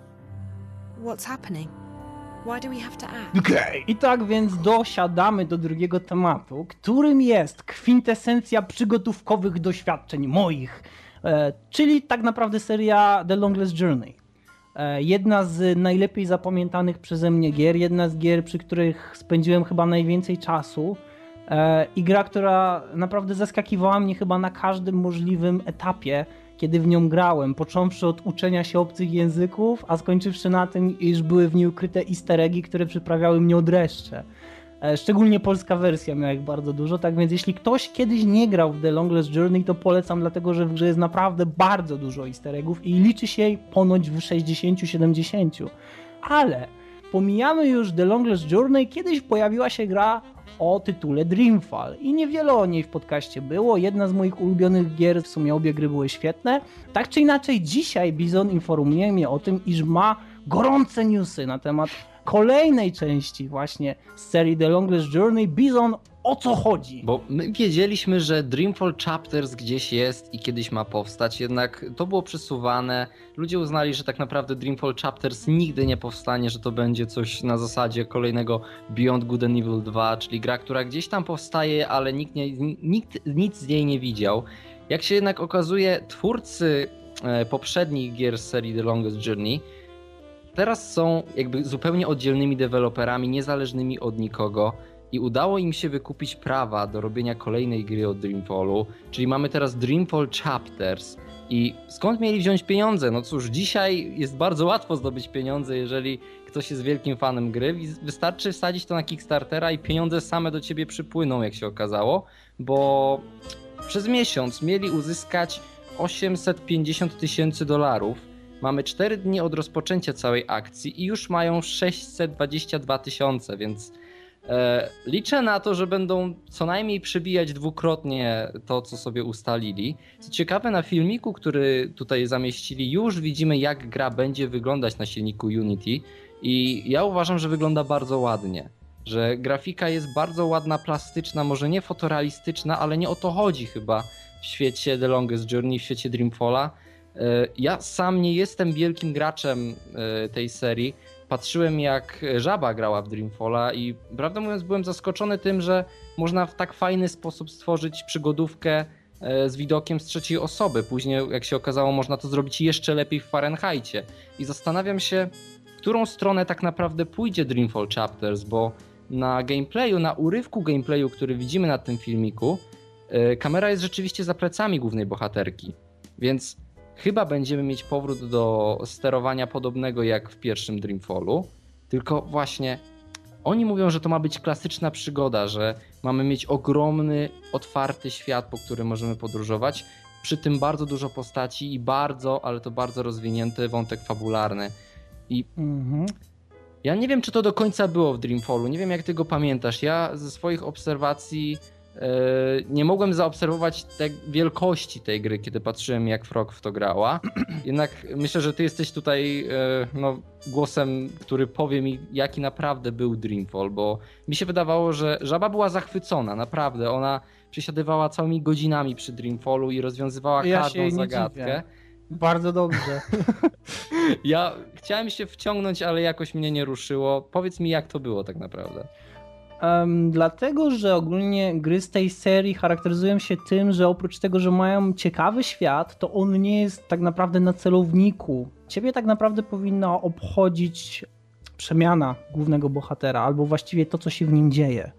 What's happening? Why do we have to act? Okay. I tak więc dosiadamy do drugiego tematu, którym jest kwintesencja przygotówkowych doświadczeń moich, e, czyli tak naprawdę seria The Longest Journey. Jedna z najlepiej zapamiętanych przeze mnie gier, jedna z gier, przy których spędziłem chyba najwięcej czasu i gra, która naprawdę zaskakiwała mnie chyba na każdym możliwym etapie, kiedy w nią grałem, począwszy od uczenia się obcych języków, a skończywszy na tym, iż były w niej ukryte easter eggi, które przyprawiały mnie o dreszcze. Szczególnie polska wersja miała ich bardzo dużo, tak więc jeśli ktoś kiedyś nie grał w The Longest Journey, to polecam, dlatego że w grze jest naprawdę bardzo dużo easter eggów i liczy się jej ponoć w sześćdziesiąt siedemdziesiąt. Ale pomijamy już The Longest Journey, kiedyś pojawiła się gra o tytule Dreamfall i niewiele o niej w podcaście było, jedna z moich ulubionych gier, w sumie obie gry były świetne. Tak czy inaczej dzisiaj Bizon informuje mnie o tym, iż ma gorące newsy na temat kolejnej części właśnie z serii The Longest Journey. Bizon, o co chodzi? Bo my wiedzieliśmy, że Dreamfall Chapters gdzieś jest i kiedyś ma powstać, jednak to było przesuwane. Ludzie uznali, że tak naprawdę Dreamfall Chapters nigdy nie powstanie, że to będzie coś na zasadzie kolejnego Beyond Good and Evil dwa, czyli gra, która gdzieś tam powstaje, ale nikt, nie, nikt nic z niej nie widział. Jak się jednak okazuje, twórcy poprzednich gier z serii The Longest Journey teraz są jakby zupełnie oddzielnymi deweloperami, niezależnymi od nikogo i udało im się wykupić prawa do robienia kolejnej gry o Dreamfallu, czyli mamy teraz Dreamfall Chapters. I skąd mieli wziąć pieniądze? No cóż, dzisiaj jest bardzo łatwo zdobyć pieniądze, jeżeli ktoś jest wielkim fanem gry. Wystarczy wsadzić to na Kickstartera i pieniądze same do ciebie przypłyną, jak się okazało, bo przez miesiąc mieli uzyskać osiemset pięćdziesiąt tysięcy dolarów. Mamy cztery dni od rozpoczęcia całej akcji i już mają sześćset dwadzieścia dwa tysiące, więc e, liczę na to, że będą co najmniej przybijać dwukrotnie to, co sobie ustalili. Co ciekawe, na filmiku, który tutaj zamieścili, już widzimy, jak gra będzie wyglądać na silniku Unity i ja uważam, że wygląda bardzo ładnie. że grafika jest bardzo ładna, plastyczna, może nie fotorealistyczna, ale nie o to chodzi chyba w świecie The Longest Journey, w świecie Dreamfalla. Ja sam nie jestem wielkim graczem tej serii. Patrzyłem jak Żaba grała w Dreamfalla i prawdę mówiąc byłem zaskoczony tym, że można w tak fajny sposób stworzyć przygodówkę z widokiem z trzeciej osoby. Później jak się okazało można to zrobić jeszcze lepiej w Fahrenheicie. I zastanawiam się, w którą stronę tak naprawdę pójdzie Dreamfall Chapters, bo na gameplayu, na urywku gameplayu, który widzimy na tym filmiku, kamera jest rzeczywiście za plecami głównej bohaterki. Więc chyba będziemy mieć powrót do sterowania podobnego jak w pierwszym Dreamfallu, tylko właśnie oni mówią, że to ma być klasyczna przygoda, że mamy mieć ogromny, otwarty świat, po którym możemy podróżować, przy tym bardzo dużo postaci i bardzo, ale to bardzo rozwinięty wątek fabularny. I mhm. ja nie wiem, czy to do końca było w Dreamfallu, nie wiem jak ty go pamiętasz. Ja ze swoich obserwacji nie mogłem zaobserwować te wielkości tej gry, kiedy patrzyłem jak Frog w to grała. Jednak myślę, że ty jesteś tutaj no, głosem, który powie mi jaki naprawdę był Dreamfall, bo mi się wydawało, że Żaba była zachwycona, naprawdę. Ona przesiadywała całymi godzinami przy Dreamfallu i rozwiązywała ja każdą zagadkę. Dziwię. Bardzo dobrze. Ja chciałem się wciągnąć, ale jakoś mnie nie ruszyło. Powiedz mi jak to było tak naprawdę. Um, dlatego, że ogólnie gry z tej serii charakteryzują się tym, że oprócz tego, że mają ciekawy świat, to on nie jest tak naprawdę na celowniku. Ciebie tak naprawdę powinna obchodzić przemiana głównego bohatera, albo właściwie to, co się w nim dzieje.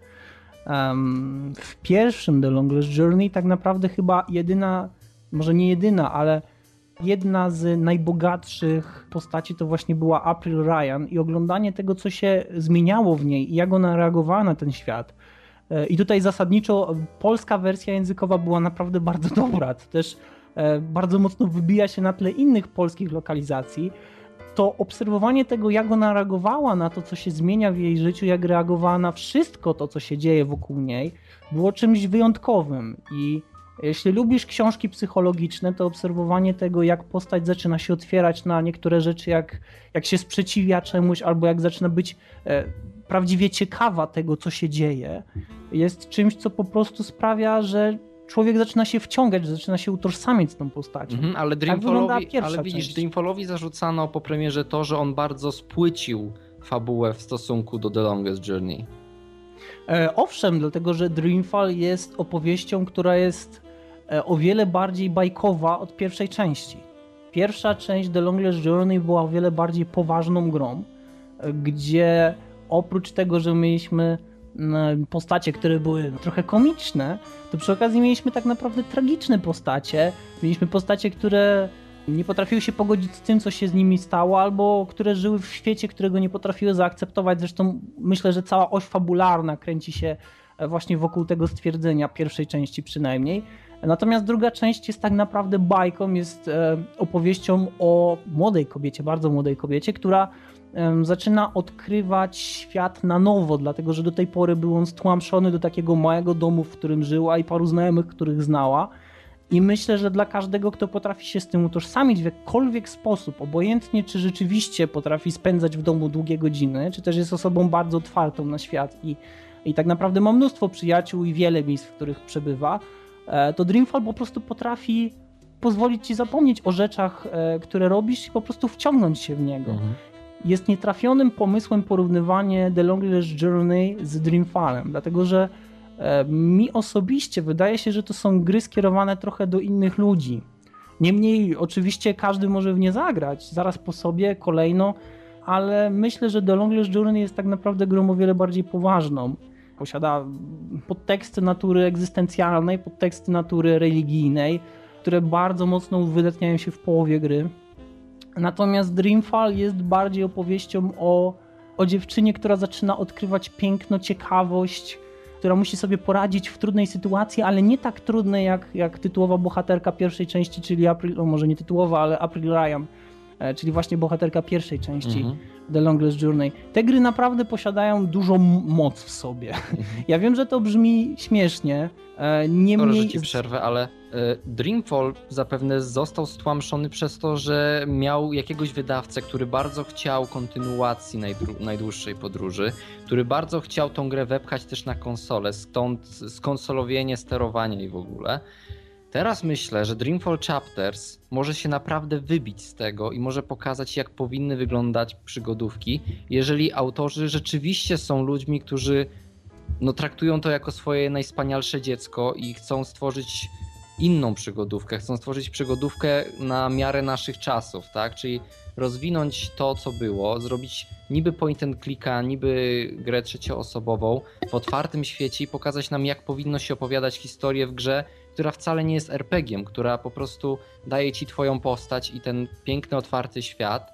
Um, w pierwszym The Longest Journey tak naprawdę chyba jedyna, może nie jedyna, ale jedna z najbogatszych postaci to właśnie była April Ryan i oglądanie tego, co się zmieniało w niej i jak ona reagowała na ten świat. I tutaj zasadniczo polska wersja językowa była naprawdę bardzo dobra. To też bardzo mocno wybija się na tle innych polskich lokalizacji. To obserwowanie tego, jak ona reagowała na to, co się zmienia w jej życiu, jak reagowała na wszystko to, co się dzieje wokół niej, było czymś wyjątkowym. I jeśli lubisz książki psychologiczne, to obserwowanie tego, jak postać zaczyna się otwierać na niektóre rzeczy, jak, jak się sprzeciwia czemuś, albo jak zaczyna być e, prawdziwie ciekawa tego, co się dzieje, jest czymś, co po prostu sprawia, że człowiek zaczyna się wciągać, że zaczyna się utożsamiać z tą postacią. Mhm, ale Dreamfallowi, tak ale widzisz, Dreamfallowi zarzucano po premierze to, że on bardzo spłycił fabułę w stosunku do The Longest Journey. E, owszem, dlatego że Dreamfall jest opowieścią, która jest o wiele bardziej bajkowa od pierwszej części. Pierwsza część The Longest Journey była o wiele bardziej poważną grą, gdzie oprócz tego, że mieliśmy postacie, które były trochę komiczne, to przy okazji mieliśmy tak naprawdę tragiczne postacie. Mieliśmy postacie, które nie potrafiły się pogodzić z tym, co się z nimi stało, albo które żyły w świecie, którego nie potrafiły zaakceptować. Zresztą myślę, że cała oś fabularna kręci się właśnie wokół tego stwierdzenia, pierwszej części przynajmniej. Natomiast druga część jest tak naprawdę bajką, jest opowieścią o młodej kobiecie, bardzo młodej kobiecie, która zaczyna odkrywać świat na nowo, dlatego że do tej pory był on stłamszony do takiego małego domu, w którym żyła i paru znajomych, których znała. I myślę, że dla każdego, kto potrafi się z tym utożsamić w jakikolwiek sposób, obojętnie czy rzeczywiście potrafi spędzać w domu długie godziny, czy też jest osobą bardzo otwartą na świat i, i tak naprawdę ma mnóstwo przyjaciół i wiele miejsc, w których przebywa, to Dreamfall po prostu potrafi pozwolić ci zapomnieć o rzeczach, które robisz i po prostu wciągnąć się w niego. Mhm. Jest nietrafionym pomysłem porównywanie The Longest Journey z Dreamfallem, dlatego że mi osobiście wydaje się, że to są gry skierowane trochę do innych ludzi. Niemniej oczywiście każdy może w nie zagrać, zaraz po sobie, kolejno, ale myślę, że The Longest Journey jest tak naprawdę grą o wiele bardziej poważną. Posiada podteksty natury egzystencjalnej, podteksty natury religijnej, które bardzo mocno uwydatniają się w połowie gry. Natomiast Dreamfall jest bardziej opowieścią o, o dziewczynie, która zaczyna odkrywać piękno, ciekawość, która musi sobie poradzić w trudnej sytuacji, ale nie tak trudnej jak, jak tytułowa bohaterka pierwszej części, czyli April, no może nie tytułowa, ale April Ryan czyli właśnie bohaterka pierwszej części Mhm. The Longest Journey. Te gry naprawdę posiadają dużą moc w sobie. Mhm. Ja wiem, że to brzmi śmiesznie, niemniej... Sorry, że ci przerwę, ale e, Dreamfall zapewne został stłamszony przez to, że miał jakiegoś wydawcę, który bardzo chciał kontynuacji najdru- najdłuższej podróży, który bardzo chciał tą grę wepchać też na konsolę, stąd skonsolowienie sterowania i w ogóle. Teraz myślę, że Dreamfall Chapters może się naprawdę wybić z tego i może pokazać, jak powinny wyglądać przygodówki, jeżeli autorzy rzeczywiście są ludźmi, którzy no, traktują to jako swoje najwspanialsze dziecko i chcą stworzyć inną przygodówkę, chcą stworzyć przygodówkę na miarę naszych czasów, tak? Czyli rozwinąć to, co było, zrobić niby point and clicka, niby grę trzecioosobową w otwartym świecie i pokazać nam, jak powinno się opowiadać historię w grze, która wcale nie jest er pe gie em, która po prostu daje ci twoją postać i ten piękny, otwarty świat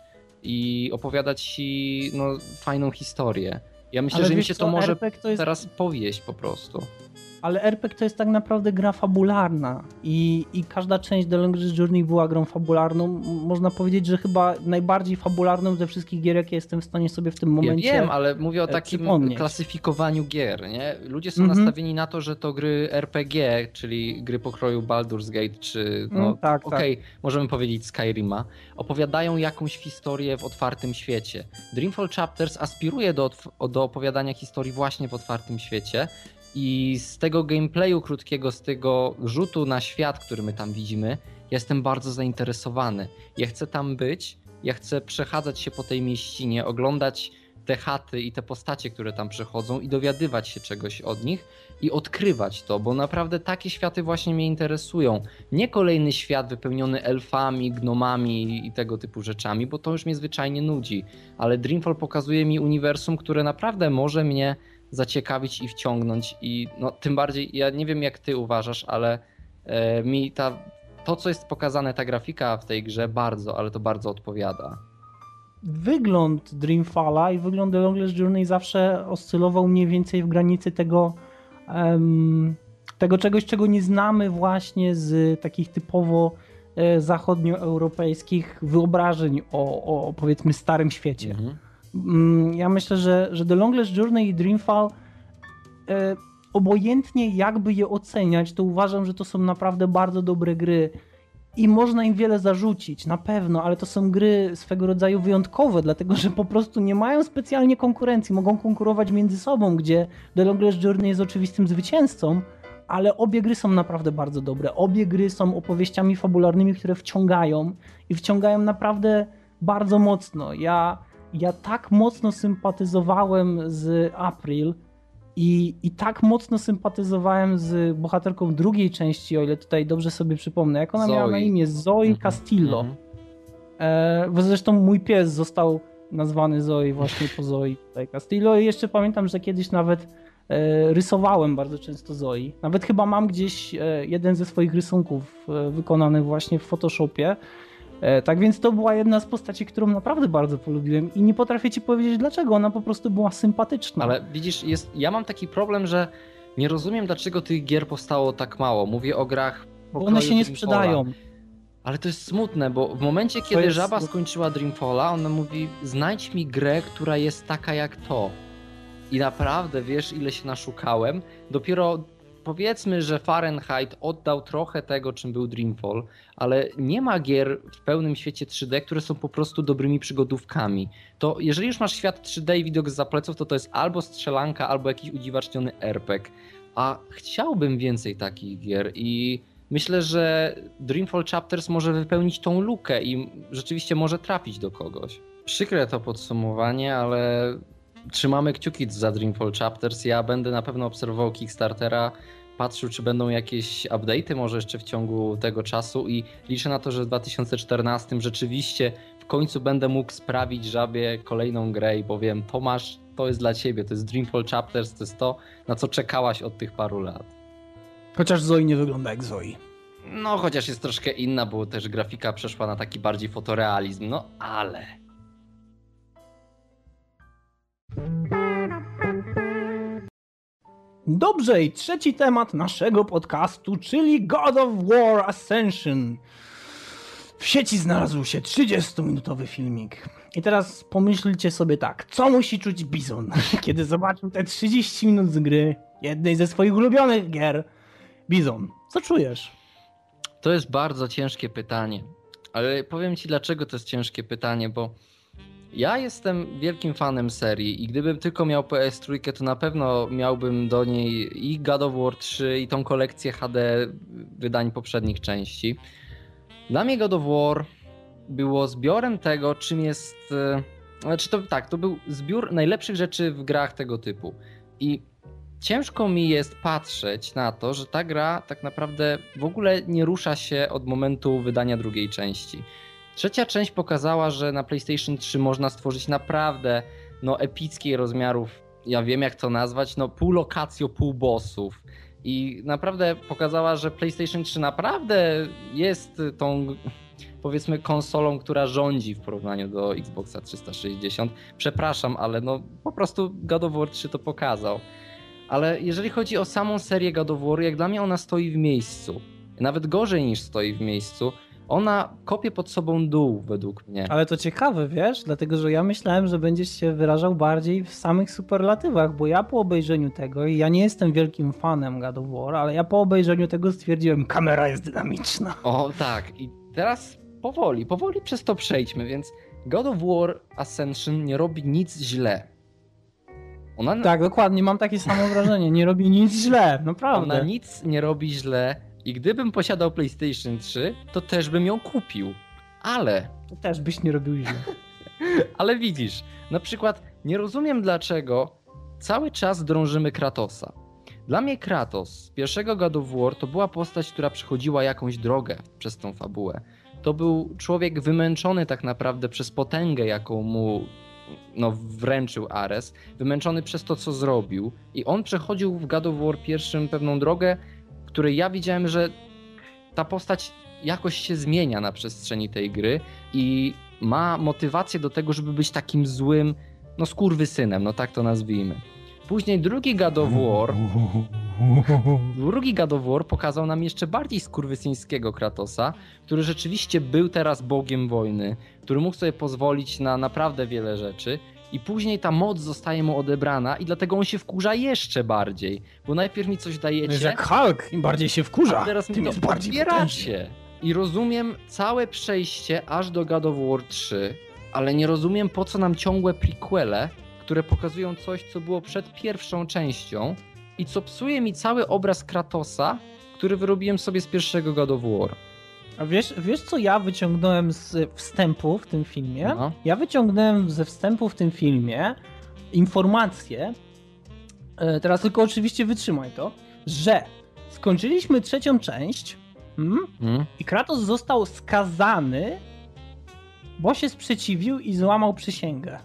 i opowiadać ci no, fajną historię. Ja myślę, Ale że mi wiesz się co, to może er pe gie to jest... teraz powieść po prostu. Ale er pe gie to jest tak naprawdę gra fabularna i, i każda część The Longest Journey była grą fabularną. Można powiedzieć, że chyba najbardziej fabularną ze wszystkich gier, jakie jestem w stanie sobie w tym momencie Ja wiem, ale mówię o takim przypomnieć. klasyfikowaniu gier, nie? Ludzie są Mhm. nastawieni na to, że to gry er pe gie, czyli gry pokroju Baldur's Gate, czy no Mm, tak, okej, możemy powiedzieć Skyrima, opowiadają jakąś historię w otwartym świecie. Dreamfall Chapters aspiruje do, do opowiadania historii właśnie w otwartym świecie. I z tego gameplayu krótkiego, z tego rzutu na świat, który my tam widzimy, jestem bardzo zainteresowany. Ja chcę tam być, ja chcę przechadzać się po tej mieścinie, oglądać te chaty i te postacie, które tam przychodzą i dowiadywać się czegoś od nich i odkrywać to, bo naprawdę takie światy właśnie mnie interesują. Nie kolejny świat wypełniony elfami, gnomami i tego typu rzeczami, bo to już mnie zwyczajnie nudzi. Ale Dreamfall pokazuje mi uniwersum, które naprawdę może mnie zaciekawić i wciągnąć i no tym bardziej, ja nie wiem jak ty uważasz, ale e, mi ta, to co jest pokazane, ta grafika w tej grze bardzo, ale to bardzo odpowiada. Wygląd Dreamfalla i wygląd The Longest Journey zawsze oscylował mniej więcej w granicy tego, um, tego czegoś, czego nie znamy właśnie z takich typowo e, zachodnioeuropejskich wyobrażeń o, o powiedzmy starym świecie. Mhm. Ja myślę, że, że The Longest Journey i Dreamfall e, obojętnie jakby je oceniać, to uważam, że to są naprawdę bardzo dobre gry i można im wiele zarzucić, na pewno, ale to są gry swego rodzaju wyjątkowe, dlatego że po prostu nie mają specjalnie konkurencji, mogą konkurować między sobą, gdzie The Longest Journey jest oczywistym zwycięzcą, ale obie gry są naprawdę bardzo dobre. Obie gry są opowieściami fabularnymi, które wciągają i wciągają naprawdę bardzo mocno. Ja Ja tak mocno sympatyzowałem z April i, i tak mocno sympatyzowałem z bohaterką drugiej części, o ile tutaj dobrze sobie przypomnę. Jak ona Zoe. miała na imię? Zoe Mhm. Castillo. Mhm. E, bo zresztą mój pies został nazwany Zoe właśnie po Zoe tutaj Castillo i jeszcze pamiętam, że kiedyś nawet e, rysowałem bardzo często Zoe. Nawet chyba mam gdzieś e, jeden ze swoich rysunków e, wykonanych właśnie w Photoshopie. Tak więc to była jedna z postaci, którą naprawdę bardzo polubiłem i nie potrafię ci powiedzieć dlaczego, ona po prostu była sympatyczna. Ale widzisz, jest, ja mam taki problem, że nie rozumiem dlaczego tych gier powstało tak mało. Mówię o grach Bo one się nie sprzedają. Ale to jest smutne, bo w momencie kiedy jest... Żaba skończyła Dreamfalla, ona mówi znajdź mi grę, która jest taka jak to. I naprawdę wiesz ile się naszukałem. Dopiero powiedzmy, że Fahrenheit oddał trochę tego, czym był Dreamfall, ale nie ma gier w pełnym świecie trzy D, które są po prostu dobrymi przygodówkami. To jeżeli już masz świat trzy D i widok zza pleców, to to jest albo strzelanka, albo jakiś udziwaczniony er pe gie. A chciałbym więcej takich gier i myślę, że Dreamfall Chapters może wypełnić tą lukę i rzeczywiście może trafić do kogoś. Przykre to podsumowanie, ale trzymamy kciuki za Dreamfall Chapters. Ja będę na pewno obserwował Kickstartera, patrzył czy będą jakieś update'y może jeszcze w ciągu tego czasu i liczę na to, że w dwa tysiące czternastym rzeczywiście w końcu będę mógł sprawić Żabie kolejną grę i powiem Tomasz, to jest dla ciebie, to jest Dreamfall Chapters, to jest to, na co czekałaś od tych paru lat. Chociaż Zoe nie wygląda jak Zoe. No chociaż jest troszkę inna, bo też grafika przeszła na taki bardziej fotorealizm, no ale... Dobrze, i trzeci temat naszego podcastu, czyli God of War Ascension. W sieci znalazł się trzydziestominutowy filmik. I teraz pomyślcie sobie tak, co musi czuć Bizon, kiedy zobaczył te trzydzieści minut z gry, jednej ze swoich ulubionych gier. Bizon, co czujesz? To jest bardzo ciężkie pytanie, ale powiem ci dlaczego to jest ciężkie pytanie, bo ja jestem wielkim fanem serii i gdybym tylko miał P S trzy, to na pewno miałbym do niej i God of War trzy i tą kolekcję H D wydań poprzednich części. Dla mnie God of War było zbiorem tego, czym jest... Znaczy to tak, to był zbiór najlepszych rzeczy w grach tego typu. I ciężko mi jest patrzeć na to, że ta gra tak naprawdę w ogóle nie rusza się od momentu wydania drugiej części. Trzecia część pokazała, że na PlayStation trzy można stworzyć naprawdę no, epickiej rozmiarów, ja wiem jak to nazwać, no pół lokacjo, pół bossów. I naprawdę pokazała, że PlayStation trzy naprawdę jest tą, powiedzmy, konsolą, która rządzi w porównaniu do Xboxa trzysta sześćdziesiąt. Przepraszam, ale no po prostu God of War trzy to pokazał. Ale jeżeli chodzi o samą serię God of War, jak dla mnie ona stoi w miejscu. Nawet gorzej niż stoi w miejscu. Ona kopie pod sobą dół według mnie. Ale to ciekawe, wiesz, dlatego że ja myślałem, że będziesz się wyrażał bardziej w samych superlatywach, bo ja po obejrzeniu tego, i ja nie jestem wielkim fanem God of War, ale ja po obejrzeniu tego stwierdziłem, kamera jest dynamiczna. O tak, i teraz powoli, powoli przez to przejdźmy, więc God of War Ascension nie robi nic źle. Ona... Tak, dokładnie, mam takie samo wrażenie, nie robi nic źle, naprawdę. Ona nic nie robi źle. I gdybym posiadał PlayStation trzy, to też bym ją kupił. Ale... To też byś nie robił źle. Ale widzisz, na przykład nie rozumiem dlaczego cały czas drążymy Kratosa. Dla mnie Kratos z pierwszego God of War to była postać, która przechodziła jakąś drogę przez tą fabułę. To był człowiek wymęczony tak naprawdę przez potęgę, jaką mu no, wręczył Ares. Wymęczony przez to, co zrobił. I on przechodził w God of War pierwszym pewną drogę, której ja widziałem, że ta postać jakoś się zmienia na przestrzeni tej gry i ma motywację do tego, żeby być takim złym, no skurwysynem, no tak to nazwijmy. Później drugi God of War, drugi God of War pokazał nam jeszcze bardziej skurwysyńskiego Kratosa, który rzeczywiście był teraz bogiem wojny, który mógł sobie pozwolić na naprawdę wiele rzeczy. I później ta moc zostaje mu odebrana i dlatego on się wkurza jeszcze bardziej. Bo najpierw mi coś dajecie... Jest jak Hulk, im bardziej się wkurza, a teraz mi tym to jest bardziej odbieracie. I rozumiem całe przejście aż do God of War trzy, ale nie rozumiem po co nam ciągłe prequele, które pokazują coś, co było przed pierwszą częścią i co psuje mi cały obraz Kratosa, który wyrobiłem sobie z pierwszego God of War. A wiesz, wiesz co ja wyciągnąłem z wstępu w tym filmie? No. Ja wyciągnąłem ze wstępu w tym filmie informację, teraz tylko oczywiście wytrzymaj to, że skończyliśmy trzecią część hmm, Hmm? i Kratos został skazany, bo się sprzeciwił i złamał przysięgę.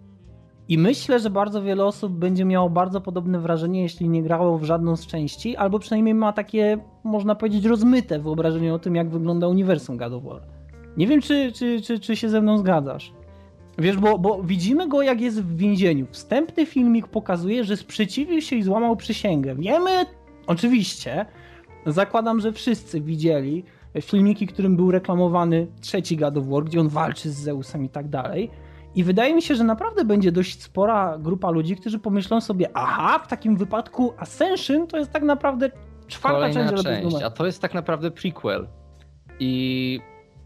I myślę, że bardzo wiele osób będzie miało bardzo podobne wrażenie, jeśli nie grało w żadną z części, albo przynajmniej ma takie, można powiedzieć, rozmyte wyobrażenie o tym, jak wygląda uniwersum God of War. Nie wiem, czy, czy, czy, czy się ze mną zgadzasz. Wiesz, bo, bo widzimy go, jak jest w więzieniu. Wstępny filmik pokazuje, że sprzeciwił się i złamał przysięgę. Wiemy, oczywiście, zakładam, że wszyscy widzieli filmiki, którym był reklamowany trzeci God of War, gdzie on walczy z Zeusem i tak dalej. I wydaje mi się, że naprawdę będzie dość spora grupa ludzi, którzy pomyślą sobie, aha, w takim wypadku Ascension to jest tak naprawdę czwarta Kolejna część, część, a to jest tak naprawdę prequel. I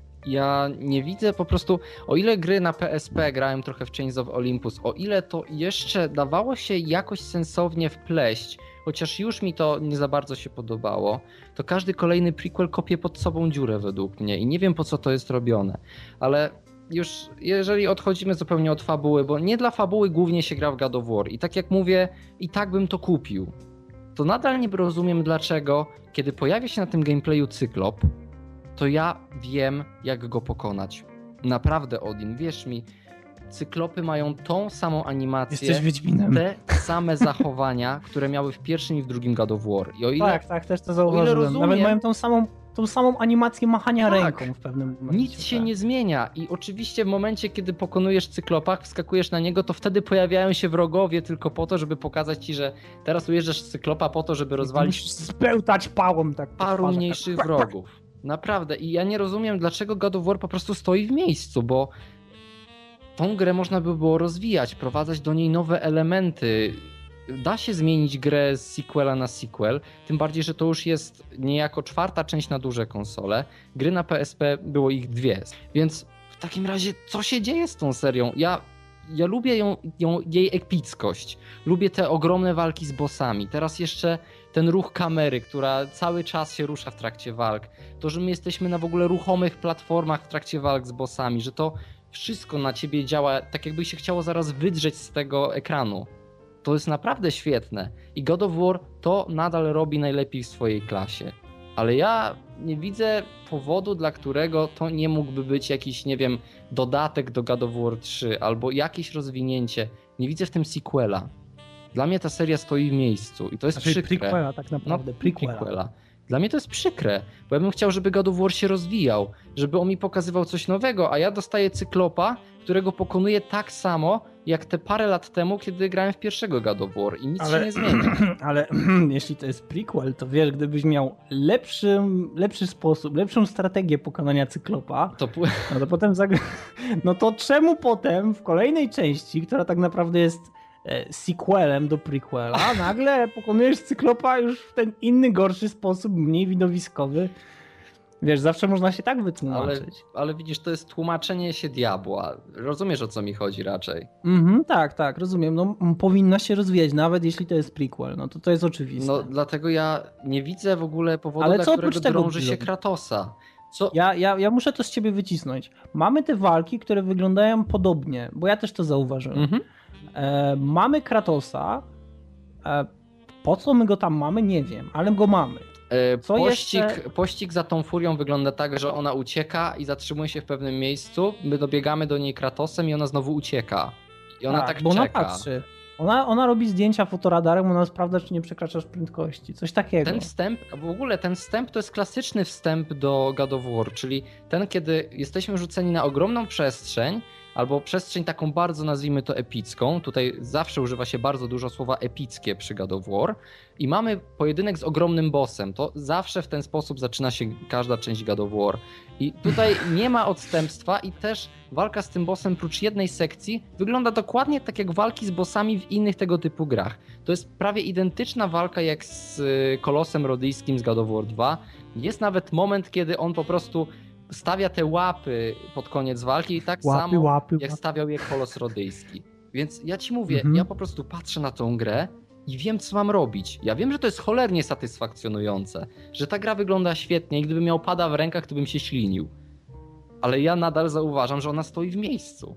ja nie widzę po prostu, o ile gry na P S P grałem trochę w Chains of Olympus, o ile to jeszcze dawało się jakoś sensownie wpleść, chociaż już mi to nie za bardzo się podobało, to każdy kolejny prequel kopie pod sobą dziurę według mnie i nie wiem po co to jest robione, ale już jeżeli odchodzimy zupełnie od fabuły, bo nie dla fabuły głównie się gra w God of War i tak jak mówię, i tak bym to kupił, to nadal nie rozumiem dlaczego, kiedy pojawia się na tym gameplayu Cyklop, to ja wiem jak go pokonać. Naprawdę, Odin, wierz mi, Cyklopy mają tą samą animację, Jesteś Wiedźminem. te same zachowania, które miały w pierwszym i w drugim God of War. I o ile, Tak, tak, też to zauważyłem. rozumiem, Nawet mają tą samą, tą samą animację machania Tak. ręką w pewnym momencie. nic się tak. nie zmienia i oczywiście w momencie, kiedy pokonujesz Cyklopa, wskakujesz na niego, to wtedy pojawiają się wrogowie tylko po to, żeby pokazać ci, że teraz ujeżdżasz z Cyklopa po to, żeby rozwalić Musisz spełtać pałą tak po paru twarzy, mniejszych tak. wrogów. Naprawdę. I ja nie rozumiem, dlaczego God of War po prostu stoi w miejscu, bo tą grę można by było rozwijać, wprowadzać do niej nowe elementy. Da się zmienić grę z sequela na sequel, tym bardziej, że to już jest niejako czwarta część na duże konsole. Gry na P S P było ich dwie. Więc w takim razie co się dzieje z tą serią? Ja, ja lubię ją, ją, jej epickość. Lubię te ogromne walki z bossami. Teraz jeszcze ten ruch kamery, która cały czas się rusza w trakcie walk. To, że my jesteśmy na w ogóle ruchomych platformach w trakcie walk z bossami, że to wszystko na ciebie działa tak, jakby się chciało zaraz wydrzeć z tego ekranu. To jest naprawdę świetne i God of War to nadal robi najlepiej w swojej klasie. Ale ja nie widzę powodu, dla którego to nie mógłby być jakiś, nie wiem, dodatek do God of War trzy albo jakieś rozwinięcie. Nie widzę w tym sequela. Dla mnie ta seria stoi w miejscu i to jest Znaczy przykre. prequela tak naprawdę, no, prequela. prequela. Dla mnie to jest przykre, bo ja bym chciał, żeby God of War się rozwijał, żeby on mi pokazywał coś nowego, a ja dostaję Cyklopa, którego pokonuję tak samo, jak te parę lat temu, kiedy grałem w pierwszego God of War i nic ale, się nie zmienia. Ale jeśli to jest prequel, to wiesz, gdybyś miał lepszy, lepszy sposób, lepszą strategię pokonania Cyklopa, To... no to potem zag... no to czemu potem w kolejnej części, która tak naprawdę jest sequelem do prequela, nagle pokonujesz Cyklopa już w ten inny, gorszy sposób, mniej widowiskowy. Wiesz, zawsze można się tak wytłumaczyć. Ale, ale widzisz, to jest tłumaczenie się diabła. Rozumiesz, o co mi chodzi raczej? Mhm, tak, tak, rozumiem. No, powinna się rozwijać, nawet jeśli to jest prequel. No to to jest oczywiste. No dlatego ja nie widzę w ogóle powodu, ale dla co którego oprócz tego drąży się Kratosa. Co? Ja, ja, ja muszę to z ciebie wycisnąć. Mamy te walki, które wyglądają podobnie, bo ja też to zauważyłem. Mhm. E, mamy Kratosa. E, po co my go tam mamy? Nie wiem, ale go mamy. Co pościg, jeszcze... pościg za tą furią wygląda tak, że ona ucieka i zatrzymuje się w pewnym miejscu, my dobiegamy do niej Kratosem i ona znowu ucieka. I ona tak, tak bo czeka. Ona patrzy. Ona, ona robi zdjęcia fotoradarem, ona sprawdza, czy nie przekraczasz prędkości. Coś takiego. Ten wstęp, w ogóle ten wstęp to jest klasyczny wstęp do God of War, czyli ten, kiedy jesteśmy rzuceni na ogromną przestrzeń, albo przestrzeń taką bardzo, nazwijmy to, epicką. Tutaj zawsze używa się bardzo dużo słowa epickie przy God of War. I mamy pojedynek z ogromnym bossem. To zawsze w ten sposób zaczyna się każda część God of War. I tutaj nie ma odstępstwa i też walka z tym bossem, prócz jednej sekcji, wygląda dokładnie tak jak walki z bossami w innych tego typu grach. To jest prawie identyczna walka jak z Kolosem Rodyjskim z God of War dwa. Jest nawet moment, kiedy on po prostu stawia te łapy pod koniec walki i tak łapy, samo łapy, jak łapy. stawiał je Kolos Rodyjski. Więc ja ci mówię, mhm. ja po prostu patrzę na tą grę i wiem, co mam robić. Ja wiem, że to jest cholernie satysfakcjonujące, że ta gra wygląda świetnie i gdybym miał pada w rękach, to bym się ślinił. Ale ja nadal zauważam, że ona stoi w miejscu.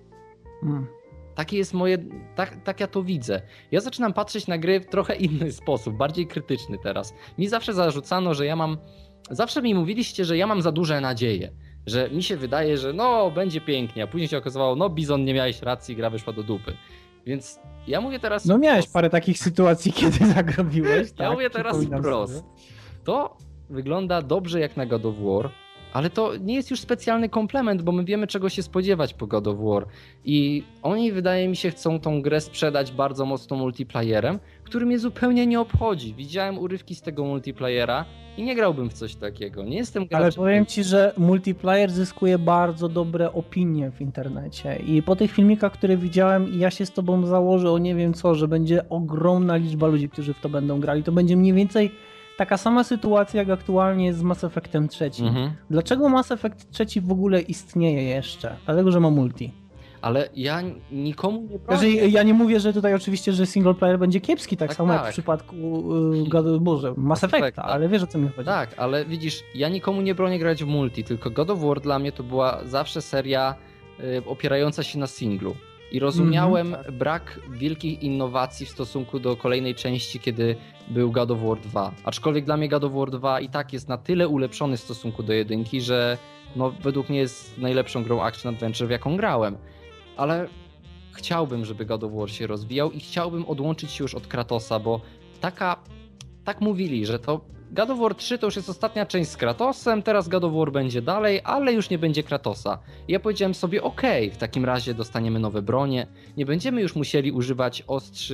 Hmm. Takie jest moje, tak, tak ja to widzę. Ja zaczynam patrzeć na gry w trochę inny sposób, bardziej krytyczny teraz. Mi zawsze zarzucano, że ja mam, zawsze mi mówiliście, że ja mam za duże nadzieje. Że mi się wydaje, że no będzie pięknie, a później się okazywało, no Bizon, nie miałeś racji, gra wyszła do dupy. Więc ja mówię teraz... No miałeś parę takich sytuacji, kiedy zagrobiłeś. Ja tak, mówię teraz wprost. To wygląda dobrze jak na God of War, ale to nie jest już specjalny komplement, bo my wiemy, czego się spodziewać po God of War. I oni, wydaje mi się, chcą tą grę sprzedać bardzo mocno multiplayerem, który mnie zupełnie nie obchodzi. Widziałem urywki z tego multiplayera i nie grałbym w coś takiego. Nie jestem graczem. Ale powiem ci, że multiplayer zyskuje bardzo dobre opinie w internecie i po tych filmikach, które widziałem, i ja się z tobą założę o nie wiem co, że będzie ogromna liczba ludzi, którzy w to będą grali. To będzie mniej więcej taka sama sytuacja, jak aktualnie jest z Mass Effectem trzecim. Mhm. Dlaczego Mass Effect trzeci w ogóle istnieje jeszcze? Dlatego, że ma multi. Ale ja nikomu nie bronię. Ja nie mówię, że tutaj oczywiście, że single player będzie kiepski, tak, tak samo tak. jak w przypadku yy, Boże, Mass Effecta, ale wiesz, o co mi chodzi. Tak, ale widzisz, ja nikomu nie bronię grać w multi, tylko God of War dla mnie to była zawsze seria yy, opierająca się na singlu. I rozumiałem mm-hmm, tak. brak wielkich innowacji w stosunku do kolejnej części, kiedy był God of War dwa. Aczkolwiek dla mnie God of War dwa i tak jest na tyle ulepszony w stosunku do jedynki, że no, według mnie jest najlepszą grą action adventure, w jaką grałem. Ale chciałbym, żeby God of War się rozwijał i chciałbym odłączyć się już od Kratosa, bo taka, tak mówili, że to God of War trzy to już jest ostatnia część z Kratosem, teraz God of War będzie dalej, ale już nie będzie Kratosa. I ja powiedziałem sobie, okej, okay, w takim razie dostaniemy nowe bronie, nie będziemy już musieli używać ostrzy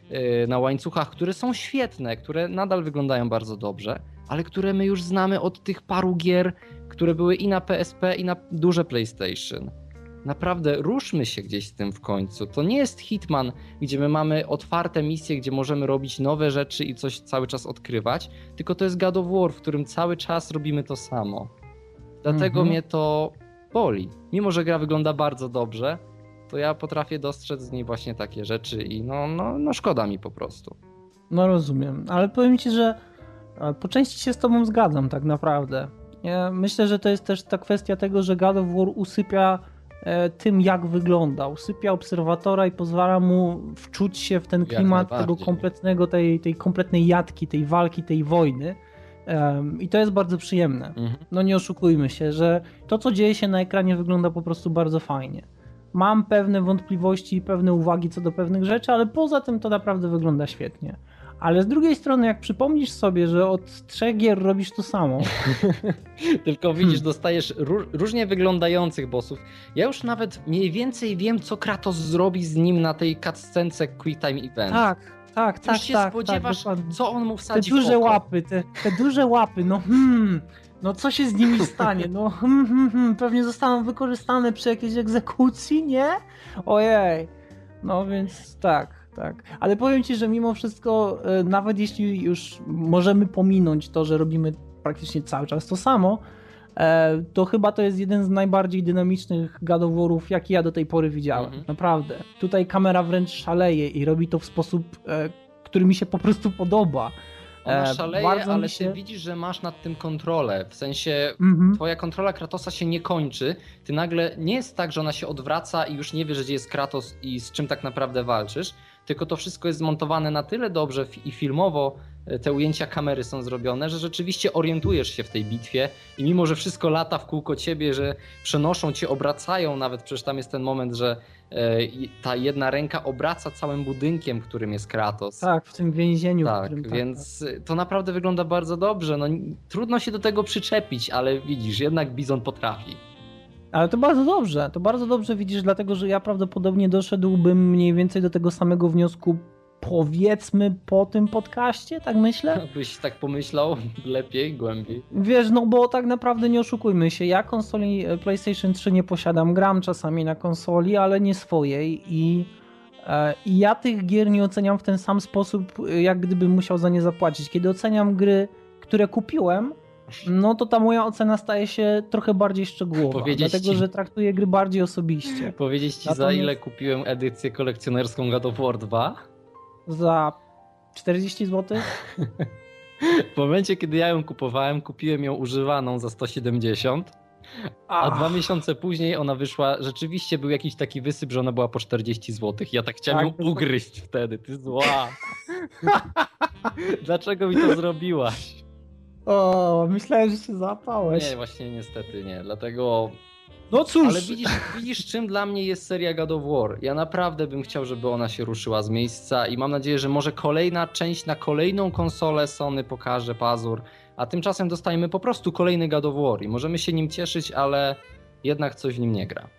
yy, na łańcuchach, które są świetne, które nadal wyglądają bardzo dobrze, ale które my już znamy od tych paru gier, które były i na P S P, i na duże PlayStation. Naprawdę, ruszmy się gdzieś z tym w końcu. To nie jest Hitman, gdzie my mamy otwarte misje, gdzie możemy robić nowe rzeczy i coś cały czas odkrywać, tylko to jest God of War, w którym cały czas robimy to samo. Dlatego Mhm. mnie to boli. Mimo że gra wygląda bardzo dobrze, to ja potrafię dostrzec z niej właśnie takie rzeczy i no, no, no szkoda mi po prostu. No rozumiem, ale powiem ci, że e, po części się z tobą zgadzam tak naprawdę. Ja myślę, że to jest też ta kwestia tego, że God of War usypia e, tym, jak wygląda. Usypia obserwatora i pozwala mu wczuć się w ten Jak klimat tego najbardziej. kompletnego, tej, tej kompletnej jatki, tej walki, tej wojny. Em, I to jest bardzo przyjemne. Mhm. No nie oszukujmy się, że to, co dzieje się na ekranie, wygląda po prostu bardzo fajnie. Mam pewne wątpliwości i pewne uwagi co do pewnych rzeczy, ale poza tym to naprawdę wygląda świetnie. Ale z drugiej strony, jak przypomnisz sobie, że od trzech gier robisz to samo, Tylko widzisz, dostajesz ró- różnie wyglądających bossów. Ja już nawet mniej więcej wiem, co Kratos zrobi z nim na tej cutscence Quick Time Event. tak, tak, Już tak, się tak, spodziewasz, tak, dokładnie. co on mu Te wsadzi w duże oko. łapy, te, te duże łapy, no hmm, no co się z nimi stanie, no hmm, hmm, hmm, pewnie zostaną wykorzystane przy jakiejś egzekucji, nie? Ojej, no więc tak, tak, ale powiem ci, że mimo wszystko, e, nawet jeśli już możemy pominąć to, że robimy praktycznie cały czas to samo, e, to chyba to jest jeden z najbardziej dynamicznych God of War'ów, jaki ja do tej pory widziałem, Mhm. naprawdę. Tutaj kamera wręcz szaleje i robi to w sposób, e, który mi się po prostu podoba. Ona E, szaleje, bardzo ale mi się- ty widzisz, że masz nad tym kontrolę. W sensie Mhm. twoja kontrola Kratosa się nie kończy. Ty nagle nie jest tak, że ona się odwraca i już nie wiesz, gdzie jest Kratos i z czym tak naprawdę walczysz, tylko to wszystko jest zmontowane na tyle dobrze fi- i filmowo e, te ujęcia kamery są zrobione, że rzeczywiście orientujesz się w tej bitwie i mimo, że wszystko lata w kółko ciebie, że przenoszą cię, obracają nawet, przecież tam jest ten moment, że e, i- ta jedna ręka obraca całym budynkiem, którym jest Kratos. Tak, w tym więzieniu. w Tak, którym, więc to naprawdę wygląda bardzo dobrze. No, n- trudno się do tego przyczepić, ale widzisz, jednak Bizon potrafi. Ale to bardzo dobrze, to bardzo dobrze widzisz, dlatego że ja prawdopodobnie doszedłbym mniej więcej do tego samego wniosku, powiedzmy po tym podcaście, tak myślę? Byś tak pomyślał lepiej, głębiej. Wiesz, no bo tak naprawdę nie oszukujmy się, ja konsoli e, PlayStation trzy nie posiadam, gram czasami na konsoli, ale nie swojej i, e, i ja tych gier nie oceniam w ten sam sposób, e, jak gdybym musiał za nie zapłacić. Kiedy oceniam gry, które kupiłem, no to ta moja ocena staje się trochę bardziej szczegółowa, Powiedzieć dlatego ci- że traktuję gry bardziej osobiście. Powiedzieć ci, za Natomiast- ile kupiłem edycję kolekcjonerską God of War dwa? Za czterdzieści złotych? W momencie, kiedy ja ją kupowałem, kupiłem ją używaną za sto siedemdziesiąt, a dwa miesiące później ona wyszła, rzeczywiście był jakiś taki wysyp, że ona była po czterdzieści złotych. Ja tak chciałem Tak, ją ugryźć wtedy, ty zła. Dlaczego mi to zrobiłaś? O, myślałem, że się załapałeś. Nie, właśnie niestety nie, dlatego... No cóż, Ale widzisz, widzisz, czym dla mnie jest seria God of War. Ja naprawdę bym chciał, żeby ona się ruszyła z miejsca i mam nadzieję, że może kolejna część na kolejną konsolę Sony pokaże pazur, a tymczasem dostajemy po prostu kolejny God of War i możemy się nim cieszyć, ale jednak coś w nim nie gra.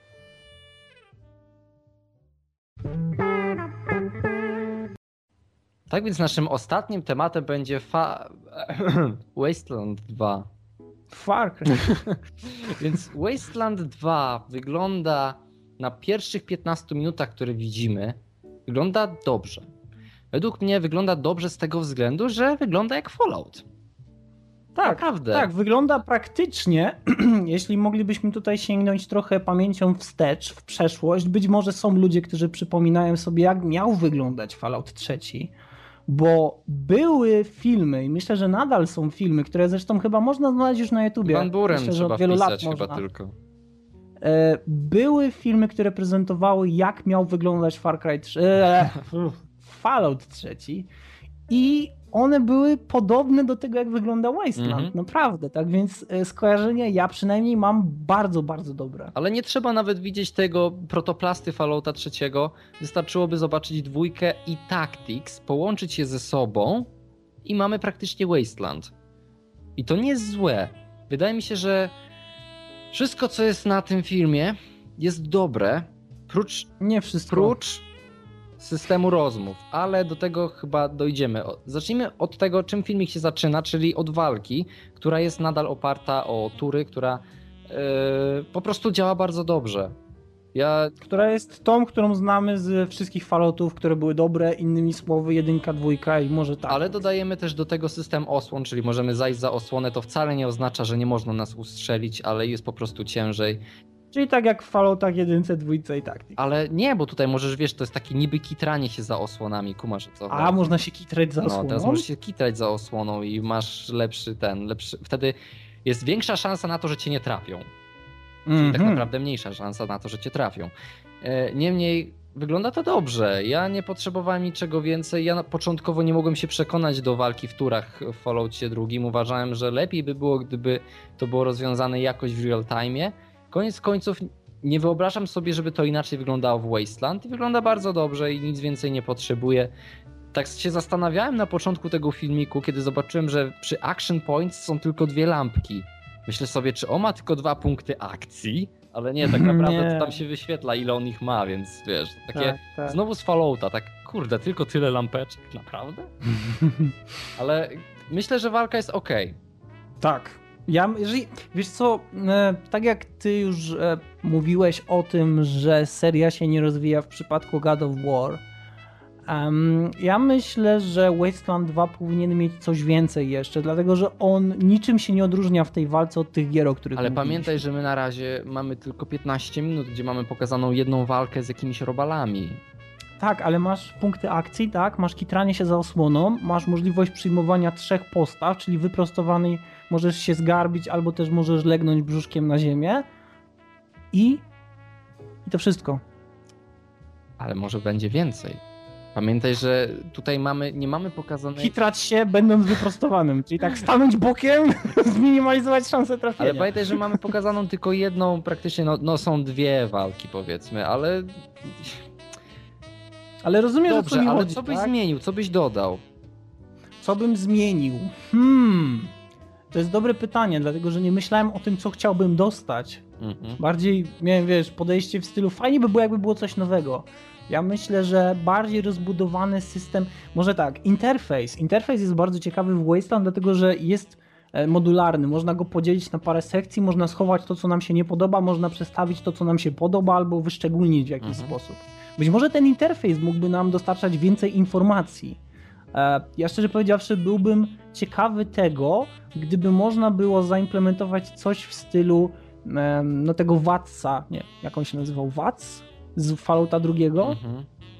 Tak więc naszym ostatnim tematem będzie fa... Wasteland dwa. Far Cry. Więc Wasteland dwa wygląda na pierwszych piętnastu minutach, które widzimy, wygląda dobrze. Według mnie wygląda dobrze z tego względu, że wygląda jak Fallout. Tak, Naprawdę. tak, wygląda praktycznie, jeśli moglibyśmy tutaj sięgnąć trochę pamięcią wstecz, w przeszłość, być może są ludzie, którzy przypominają sobie, jak miał wyglądać Fallout trzy, bo były filmy i myślę, że nadal są filmy, które zresztą chyba można znaleźć już na YouTubie. Van Burem myślę, że trzeba od wielu lat wpisać chyba można. tylko. E, Były filmy, które prezentowały, jak miał wyglądać Far Cry trzy, e, Fallout trzy i one były podobne do tego, jak wygląda Wasteland, Mhm. naprawdę, tak więc e, skojarzenia ja przynajmniej mam bardzo, bardzo dobre. Ale nie trzeba nawet widzieć tego protoplasty Fallouta trzeciego. Wystarczyłoby zobaczyć dwójkę i Tactics, połączyć je ze sobą i mamy praktycznie Wasteland. I to nie jest złe. Wydaje mi się, że wszystko, co jest na tym filmie, jest dobre, prócz Nie wszystko. Prócz systemu rozmów, ale do tego chyba dojdziemy. Zacznijmy od tego, czym filmik się zaczyna, czyli od walki, która jest nadal oparta o tury, która yy, po prostu działa bardzo dobrze. Ja... Która jest tą, którą znamy z wszystkich Falloutów, które były dobre, innymi słowy jedynka, dwójka i może tak. Ale dodajemy też do tego system osłon, czyli możemy zajść za osłonę, to wcale nie oznacza, że nie można nas ustrzelić, ale jest po prostu ciężej. Czyli tak jak w Falloutach jedynce, dwójce i tak. Ale nie, bo tutaj możesz, wiesz, to jest takie niby kitranie się za osłonami, kumasz co? A, można się kitrać za osłoną? No, teraz możesz się kitrać za osłoną i masz lepszy ten, lepszy... Wtedy jest większa szansa na to, że cię nie trafią. Czyli mm-hmm. tak naprawdę mniejsza szansa na to, że cię trafią. Niemniej wygląda to dobrze. Ja nie potrzebowałem niczego więcej. Ja początkowo nie mogłem się przekonać do walki w turach w Falloutie drugim. Uważałem, że lepiej by było, gdyby to było rozwiązane jakoś w real time. Koniec końców nie wyobrażam sobie, żeby to inaczej wyglądało w Wasteland i wygląda bardzo dobrze i nic więcej nie potrzebuję. Tak się zastanawiałem na początku tego filmiku, kiedy zobaczyłem, że przy Action Points są tylko dwie lampki. Myślę sobie, czy on ma tylko dwa punkty akcji, ale nie, tak naprawdę nie. to tam się wyświetla, ile on ich ma, więc wiesz, takie tak, tak. znowu z Fallouta, tak kurde, tylko tyle lampeczek, naprawdę? Ale myślę, że walka jest okej. Okay. Tak. Ja, jeżeli, wiesz co, e, tak jak ty już e, mówiłeś o tym, że seria się nie rozwija w przypadku God of War, um, ja myślę, że Wasteland dwa powinien mieć coś więcej jeszcze, dlatego że on niczym się nie odróżnia w tej walce od tych gier, o których Ale mówiliśmy. pamiętaj, że my na razie mamy tylko piętnaście minut, gdzie mamy pokazaną jedną walkę z jakimiś robalami. Tak, ale masz punkty akcji, tak? Masz kitranie się za osłoną, masz możliwość przyjmowania trzech postaw, czyli wyprostowanej możesz się zgarbić, albo też możesz legnąć brzuszkiem na ziemię i, i to wszystko. Ale może będzie więcej. Pamiętaj, że tutaj mamy, nie mamy pokazanej... Kitrać się będąc wyprostowanym, czyli tak stanąć bokiem, zminimalizować szansę trafienia. Ale pamiętaj, że mamy pokazaną tylko jedną, praktycznie, no, no są dwie walki powiedzmy, ale... Ale rozumiesz, Dobrze, o co mi ale chodzi, co byś tak? zmienił, co byś dodał? Co bym zmienił? Hmm... To jest dobre pytanie, dlatego że nie myślałem o tym, co chciałbym dostać. Mhm. Bardziej miałem, wiesz, podejście w stylu fajnie by było, jakby było coś nowego. Ja myślę, że bardziej rozbudowany system, może tak, interfejs. Interfejs jest bardzo ciekawy w Wasteland, dlatego że jest modularny. Można go podzielić na parę sekcji, można schować to, co nam się nie podoba, można przestawić to, co nam się podoba, albo wyszczególnić w jakiś mhm. sposób. Być może ten interfejs mógłby nam dostarczać więcej informacji. Ja szczerze powiedziawszy byłbym ciekawy tego, gdyby można było zaimplementować coś w stylu no tego Watsa, nie, jak on się nazywał, Wats z Fallouta drugiego? Mhm.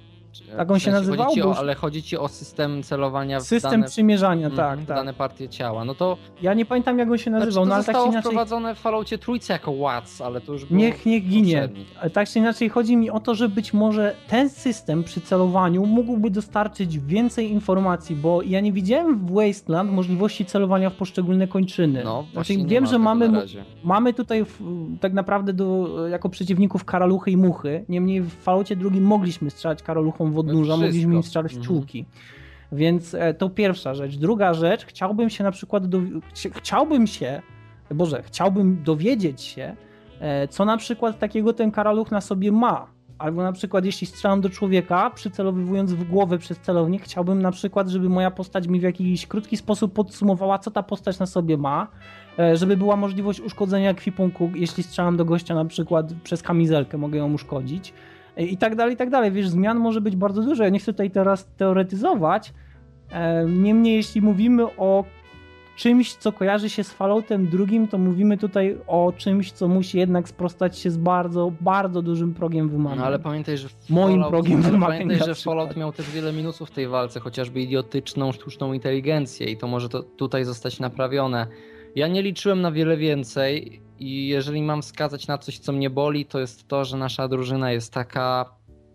Tak on w sensie się nazywał? Chodzi ci o, już... Ale chodzi ci o system celowania w System dane... przymierzania, mm, tak, w tak. dane partie ciała. No to... Ja nie pamiętam, jak on się nazywał, znaczy, to no ale tak zostało czy inaczej... wprowadzone w Falloutie trójce jako Watts, ale to już było Niech, niech ginie. poprzedni. Tak czy inaczej chodzi mi o to, że być może ten system przy celowaniu mógłby dostarczyć więcej informacji, bo ja nie widziałem w Wasteland możliwości celowania w poszczególne kończyny. No, znaczy, właśnie wiem, ma że mamy, na razie. mamy tutaj w, tak naprawdę do, jako przeciwników karaluchy i muchy, niemniej w Falloutie drugim mogliśmy strzelać karaluchą w odnóża, Wszystko. mogliśmy im strzelać w czułki. Więc e, to pierwsza rzecz. Druga rzecz, chciałbym się na przykład, do... chciałbym się, Boże, chciałbym dowiedzieć się, e, co na przykład takiego ten karaluch na sobie ma. Albo na przykład jeśli strzelam do człowieka, przycelowywując w głowę przez celownik, chciałbym na przykład, żeby moja postać mi w jakiś krótki sposób podsumowała, co ta postać na sobie ma, e, żeby była możliwość uszkodzenia ekwipunku, jeśli strzelam do gościa na przykład przez kamizelkę, mogę ją uszkodzić. I tak dalej, i tak dalej. Wiesz, zmian może być bardzo dużo. Ja nie chcę tutaj teraz teoretyzować. Niemniej, jeśli mówimy o czymś, co kojarzy się z Falloutem drugim, to mówimy tutaj o czymś, co musi jednak sprostać się z bardzo, bardzo dużym progiem wymagań. No ale pamiętaj, że moim Fallout, progiem ale wymagań. pamiętaj, że Fallout miał też wiele minusów w tej walce, chociażby idiotyczną, sztuczną inteligencję i to może to tutaj zostać naprawione. Ja nie liczyłem na wiele więcej i jeżeli mam wskazać na coś, co mnie boli, to jest to, że nasza drużyna jest taka,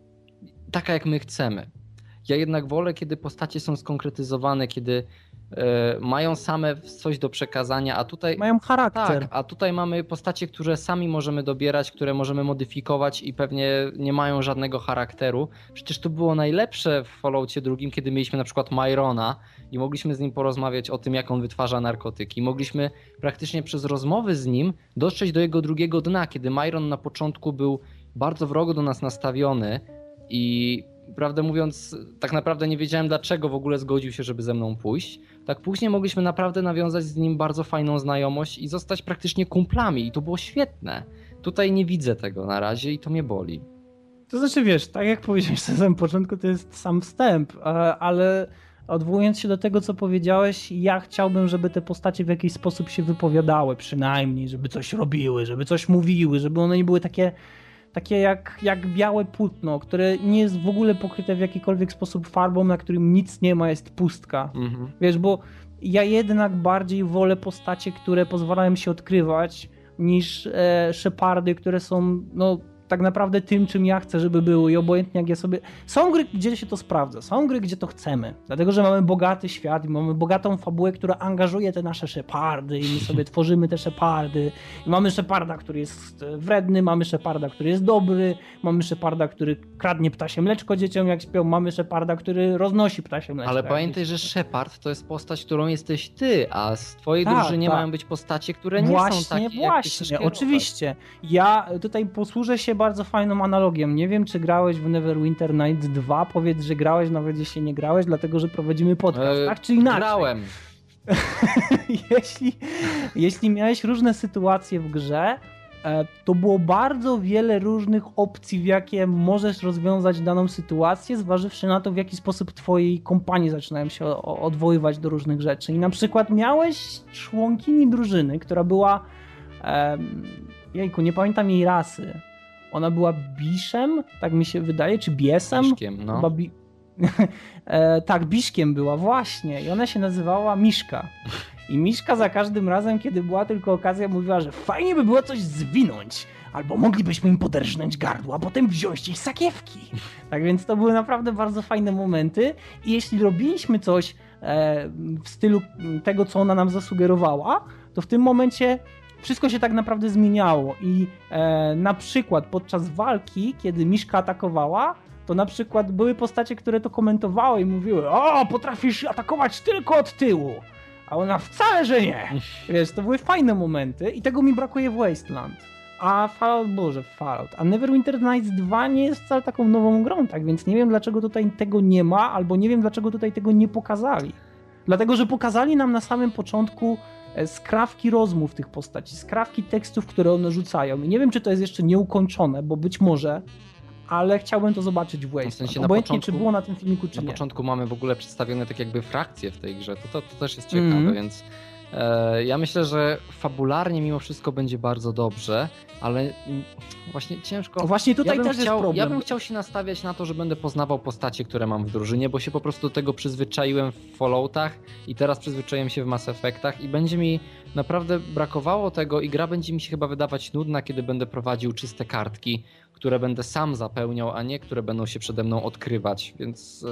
taka jak my chcemy. Ja jednak wolę, kiedy postacie są skonkretyzowane, kiedy e, mają same coś do przekazania, a tutaj... Mają charakter. Tak, a tutaj mamy postacie, które sami możemy dobierać, które możemy modyfikować i pewnie nie mają żadnego charakteru. Przecież to było najlepsze w Falloutie drugim, kiedy mieliśmy na przykład Myrona i mogliśmy z nim porozmawiać o tym, jak on wytwarza narkotyki. Mogliśmy praktycznie przez rozmowy z nim dotrzeć do jego drugiego dna, kiedy Myron na początku był bardzo wrogo do nas nastawiony i prawdę mówiąc, tak naprawdę nie wiedziałem, dlaczego w ogóle zgodził się, żeby ze mną pójść. Tak później mogliśmy naprawdę nawiązać z nim bardzo fajną znajomość i zostać praktycznie kumplami i to było świetne. Tutaj nie widzę tego na razie i to mnie boli. To znaczy, wiesz, tak jak powiedziałeś na samym początku, to jest sam wstęp, ale odwołując się do tego, co powiedziałeś, ja chciałbym, żeby te postacie w jakiś sposób się wypowiadały przynajmniej, żeby coś robiły, żeby coś mówiły, żeby one nie były takie, takie jak, jak białe płótno, które nie jest w ogóle pokryte w jakikolwiek sposób farbą, na którym nic nie ma, jest pustka. Mhm. Wiesz, bo ja jednak bardziej wolę postacie, które pozwalają się odkrywać, niż e, Shepardy, które są no tak naprawdę tym, czym ja chcę, żeby były i obojętnie jak ja sobie... Są gry, gdzie się to sprawdza, są gry, gdzie to chcemy, dlatego, że mamy bogaty świat i mamy bogatą fabułę, która angażuje te nasze Shepardy i my sobie tworzymy te Shepardy i mamy Sheparda, który jest wredny, mamy Sheparda, który jest dobry, mamy Sheparda, który kradnie ptasie mleczko dzieciom jak śpią, mamy Sheparda, który roznosi ptasie mleczko. Ale pamiętaj, że Shepard to jest postać, którą jesteś ty, a z twojej tak, drużynie tak. mają być postacie, które nie właśnie, są takie, Właśnie, właśnie, oczywiście. Ja tutaj posłużę się bardzo fajną analogią. Nie wiem, czy grałeś w Neverwinter Nights dwa, powiedz, że grałeś, nawet jeśli nie grałeś, dlatego, że prowadzimy podcast, eee, tak czy inaczej. Grałem. jeśli, jeśli miałeś różne sytuacje w grze, to było bardzo wiele różnych opcji, w jakie możesz rozwiązać daną sytuację, zważywszy na to, w jaki sposób twojej kompanii zaczynają się odwoływać do różnych rzeczy. I na przykład miałeś członkini drużyny, która była um, jejku, nie pamiętam jej rasy. Ona była Biszem, tak mi się wydaje, czy Biesem? Biszkiem, no. Bi... e, tak, Biszkiem była, właśnie. I ona się nazywała Miszka. I Miszka za każdym razem, kiedy była tylko okazja, mówiła, że fajnie by było coś zwinąć. Albo moglibyśmy im poderżnąć gardło, a potem wziąć ich sakiewki. Tak więc to były naprawdę bardzo fajne momenty. I jeśli robiliśmy coś e, w stylu tego, co ona nam zasugerowała, to w tym momencie wszystko się tak naprawdę zmieniało i e, na przykład podczas walki, kiedy Miszka atakowała, to na przykład były postacie, które to komentowały i mówiły: o, potrafisz atakować tylko od tyłu, a ona wcale, że nie. Wiesz, to były fajne momenty i tego mi brakuje w Wasteland. A Fallout, Boże, Fallout, a Neverwinter Nights dwa nie jest wcale taką nową grą, tak więc nie wiem, dlaczego tutaj tego nie ma, albo nie wiem, dlaczego tutaj tego nie pokazali. Dlatego, że pokazali nam na samym początku skrawki rozmów tych postaci, skrawki tekstów, które one rzucają. I nie wiem, czy to jest jeszcze nieukończone, bo być może, ale chciałbym to zobaczyć w Wasteland. W sensie obojętnie, początku, czy było na tym filmiku, czy na nie. Na początku mamy w ogóle przedstawione tak jakby frakcje w tej grze. To, to, to też jest ciekawe, mm. więc e, ja myślę, że fabularnie mimo wszystko będzie bardzo dobrze, ale właśnie ciężko... Właśnie tutaj ja też chciał, jest problem. Ja bym chciał się nastawiać na to, że będę poznawał postacie, które mam w drużynie, bo się po prostu do tego przyzwyczaiłem w Falloutach i teraz przyzwyczaiłem się w Mass Effectach i będzie mi naprawdę brakowało tego i gra będzie mi się chyba wydawać nudna, kiedy będę prowadził czyste kartki, które będę sam zapełniał, a nie które będą się przede mną odkrywać, więc...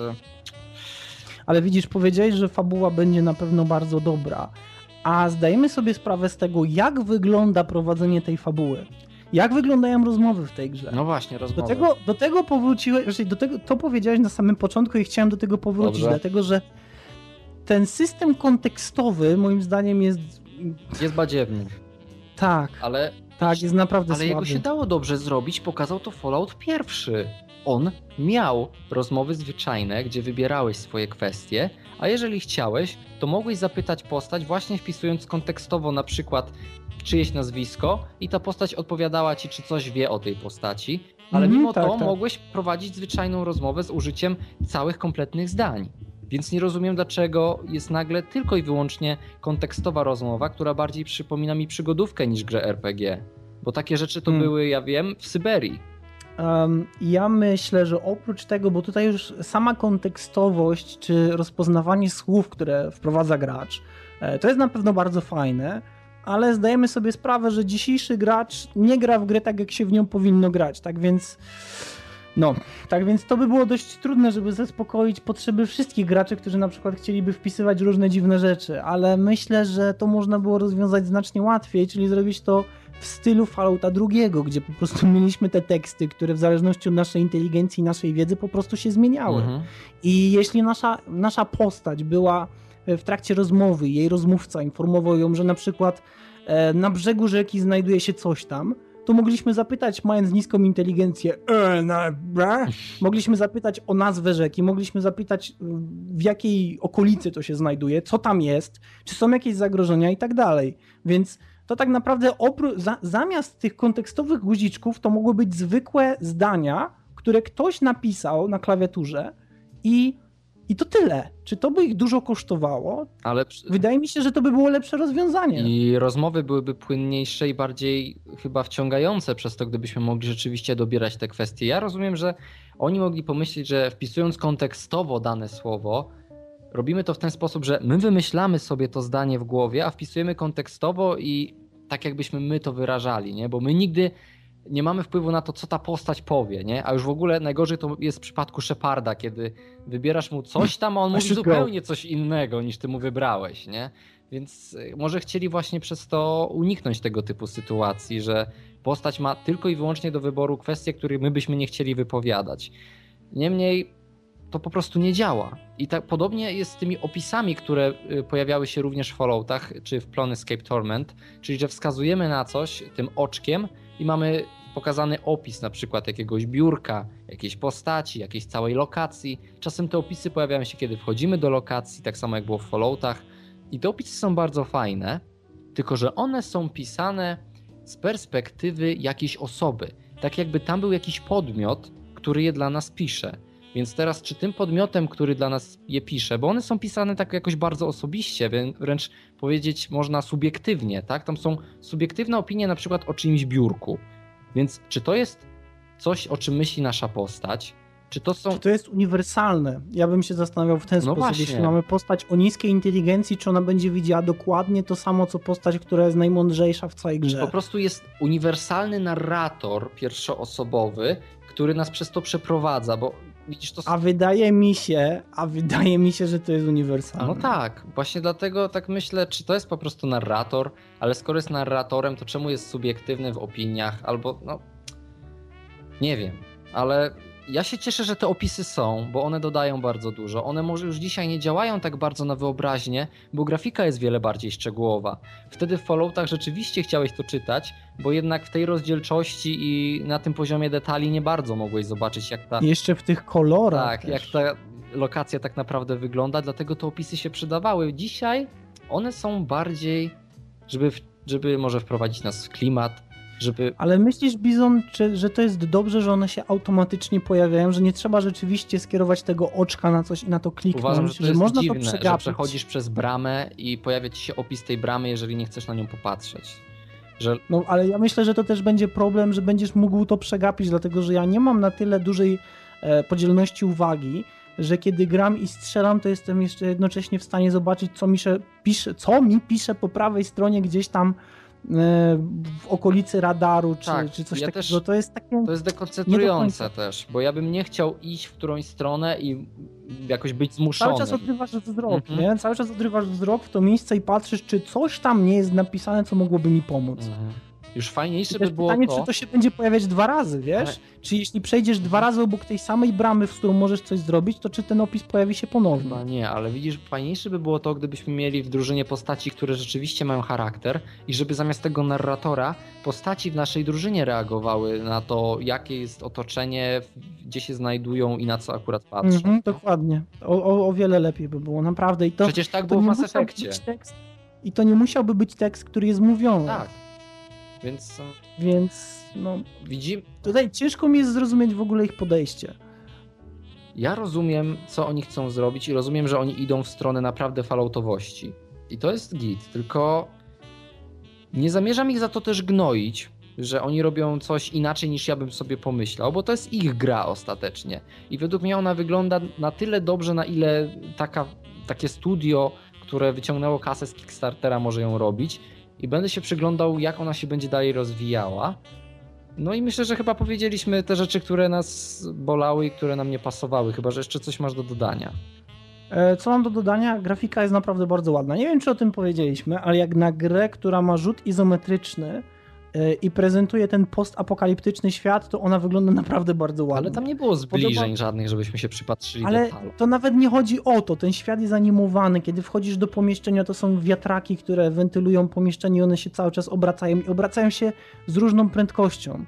Ale widzisz, powiedziałeś, że fabuła będzie na pewno bardzo dobra, a zdajemy sobie sprawę z tego, jak wygląda prowadzenie tej fabuły. Jak wyglądają rozmowy w tej grze? No właśnie, rozmowy. Do tego, do tego powróciłeś, do tego, to powiedziałeś na samym początku i chciałem do tego powrócić, Dobrze. dlatego że ten system kontekstowy moim zdaniem jest... Jest badziewny. Tak, ale, tak, jest naprawdę ale słaby. jego się dało dobrze zrobić, pokazał to Fallout pierwszy. On miał rozmowy zwyczajne, gdzie wybierałeś swoje kwestie, a jeżeli chciałeś, to mogłeś zapytać postać właśnie wpisując kontekstowo na przykład czyjeś nazwisko i ta postać odpowiadała ci, czy coś wie o tej postaci, ale mm, mimo tak, to tak. mogłeś prowadzić zwyczajną rozmowę z użyciem całych kompletnych zdań. Więc nie rozumiem, dlaczego jest nagle tylko i wyłącznie kontekstowa rozmowa, która bardziej przypomina mi przygodówkę niż grę R P G. Bo takie rzeczy to hmm. były, ja wiem, w Syberii. Um, ja myślę, że oprócz tego, bo tutaj już sama kontekstowość czy rozpoznawanie słów, które wprowadza gracz, to jest na pewno bardzo fajne, ale zdajemy sobie sprawę, że dzisiejszy gracz nie gra w grę tak, jak się w nią powinno grać, tak więc... No, tak więc to by było dość trudne, żeby zaspokoić potrzeby wszystkich graczy, którzy na przykład chcieliby wpisywać różne dziwne rzeczy, ale myślę, że to można było rozwiązać znacznie łatwiej, czyli zrobić to w stylu Fallouta drugiego, gdzie po prostu mieliśmy te teksty, które w zależności od naszej inteligencji i naszej wiedzy po prostu się zmieniały. Mhm. I jeśli nasza, nasza postać była w trakcie rozmowy, jej rozmówca informował ją, że na przykład na brzegu rzeki znajduje się coś tam, to mogliśmy zapytać, mając niską inteligencję, e, na, bra? mogliśmy zapytać o nazwę rzeki, mogliśmy zapytać, w jakiej okolicy to się znajduje, co tam jest, czy są jakieś zagrożenia i tak dalej. Więc to tak naprawdę opró- za- zamiast tych kontekstowych guziczków to mogły być zwykłe zdania, które ktoś napisał na klawiaturze i, i to tyle. Czy to by ich dużo kosztowało? Ale... Wydaje mi się, że to by było lepsze rozwiązanie. I rozmowy byłyby płynniejsze i bardziej chyba wciągające przez to, gdybyśmy mogli rzeczywiście dobierać te kwestie. Ja rozumiem, że oni mogli pomyśleć, że wpisując kontekstowo dane słowo, robimy to w ten sposób, że my wymyślamy sobie to zdanie w głowie, a wpisujemy kontekstowo i tak jakbyśmy my to wyrażali, nie? Bo my nigdy nie mamy wpływu na to, co ta postać powie, nie? A już w ogóle najgorzej to jest w przypadku Sheparda, kiedy wybierasz mu coś tam, a on mówi zupełnie coś innego niż ty mu wybrałeś, nie? Więc może chcieli właśnie przez to uniknąć tego typu sytuacji, że postać ma tylko i wyłącznie do wyboru kwestie, które my byśmy nie chcieli wypowiadać. Niemniej to po prostu nie działa. I tak podobnie jest z tymi opisami, które pojawiały się również w Falloutach czy w Planescape Torment, czyli że wskazujemy na coś tym oczkiem i mamy pokazany opis na przykład jakiegoś biurka, jakiejś postaci, jakiejś całej lokacji. Czasem te opisy pojawiają się, kiedy wchodzimy do lokacji, tak samo jak było w Falloutach. I te opisy są bardzo fajne, tylko że one są pisane z perspektywy jakiejś osoby. Tak jakby tam był jakiś podmiot, który je dla nas pisze. Więc teraz czy tym podmiotem, który dla nas je pisze, bo one są pisane tak jakoś bardzo osobiście, wręcz powiedzieć można subiektywnie, tak? Tam są subiektywne opinie na przykład o czyimś biurku. Więc czy to jest coś, o czym myśli nasza postać? Czy to są... Czy to jest uniwersalne? Ja bym się zastanawiał w ten No sposób. właśnie. Jeśli mamy postać o niskiej inteligencji, czy ona będzie widziała dokładnie to samo, co postać, która jest najmądrzejsza w całej grze? Czy po prostu jest uniwersalny narrator pierwszoosobowy, który nas przez to przeprowadza, bo widzisz to... A wydaje mi się, a wydaje mi się, że to jest uniwersalne. No tak, właśnie dlatego tak myślę, czy to jest po prostu narrator, ale skoro jest narratorem, to czemu jest subiektywny w opiniach, albo no... Nie wiem, ale ja się cieszę, że te opisy są, bo one dodają bardzo dużo. One może już dzisiaj nie działają tak bardzo na wyobraźnię, bo grafika jest wiele bardziej szczegółowa. Wtedy w Falloutach rzeczywiście chciałeś to czytać, bo jednak w tej rozdzielczości i na tym poziomie detali nie bardzo mogłeś zobaczyć, jak ta... Jeszcze w tych kolorach Tak, też. jak ta lokacja tak naprawdę wygląda, dlatego te opisy się przydawały. Dzisiaj one są bardziej, żeby, żeby może wprowadzić nas w klimat, żeby... Ale myślisz, Bizon, czy, że to jest dobrze, że one się automatycznie pojawiają, że nie trzeba rzeczywiście skierować tego oczka na coś i na to kliknąć, Uważam, że to jest można dziwne, to że przegapić. przechodzisz przez bramę i pojawia ci się opis tej bramy, jeżeli nie chcesz na nią popatrzeć. Że... No, ale ja myślę, że to też będzie problem, że będziesz mógł to przegapić, dlatego że ja nie mam na tyle dużej e, podzielności uwagi, że kiedy gram i strzelam, to jestem jeszcze jednocześnie w stanie zobaczyć, co mi, się pisze, co mi pisze po prawej stronie gdzieś tam w okolicy radaru, czy, tak, czy coś ja takiego. Też, to jest takie... To jest dekoncentrujące też, bo ja bym nie chciał iść w którąś stronę i jakoś być zmuszony. Cały czas odrywasz wzrok, mm-hmm. nie? Cały czas odrywasz wzrok w to miejsce i patrzysz, czy coś tam nie jest napisane, co mogłoby mi pomóc. Mm-hmm. Już fajniejsze I by było pytanie, to... czy to się będzie pojawiać dwa razy, wiesz? Ale... Czy jeśli przejdziesz dwa razy obok tej samej bramy, w którą możesz coś zrobić, to czy ten opis pojawi się ponownie? Chyba nie, ale widzisz, fajniejsze by było to, gdybyśmy mieli w drużynie postaci, które rzeczywiście mają charakter i żeby zamiast tego narratora postaci w naszej drużynie reagowały na to, jakie jest otoczenie, gdzie się znajdują i na co akurat patrzą. Mhm, dokładnie. O, o, o wiele lepiej by było, naprawdę. I to, Przecież tak to było w nie Mass musiał Effectie. być tekst, I to nie musiałby być tekst, który jest mówiony. Tak. Więc... Więc, no... Widzimy... Tutaj ciężko mi jest zrozumieć w ogóle ich podejście. Ja rozumiem, co oni chcą zrobić i rozumiem, że oni idą w stronę naprawdę falloutowości. I to jest git, tylko nie zamierzam ich za to też gnoić, że oni robią coś inaczej niż ja bym sobie pomyślał, bo to jest ich gra ostatecznie. I według mnie ona wygląda na tyle dobrze, na ile taka, takie studio, które wyciągnęło kasę z Kickstartera, może ją robić. I będę się przyglądał, jak ona się będzie dalej rozwijała. No i myślę, że chyba powiedzieliśmy te rzeczy, które nas bolały i które nam nie pasowały, chyba że jeszcze coś masz do dodania. Co mam do dodania? Grafika jest naprawdę bardzo ładna. Nie wiem, czy o tym powiedzieliśmy, ale jak na grę, która ma rzut izometryczny, yy, i prezentuje ten postapokaliptyczny świat, to ona wygląda naprawdę bardzo ładnie. Ale tam nie było zbliżeń Podoba... żadnych, żebyśmy się przypatrzyli Ale detalom. to nawet nie chodzi o to, ten świat jest animowany, kiedy wchodzisz do pomieszczenia, to są wiatraki, które wentylują pomieszczenie i one się cały czas obracają i obracają się z różną prędkością.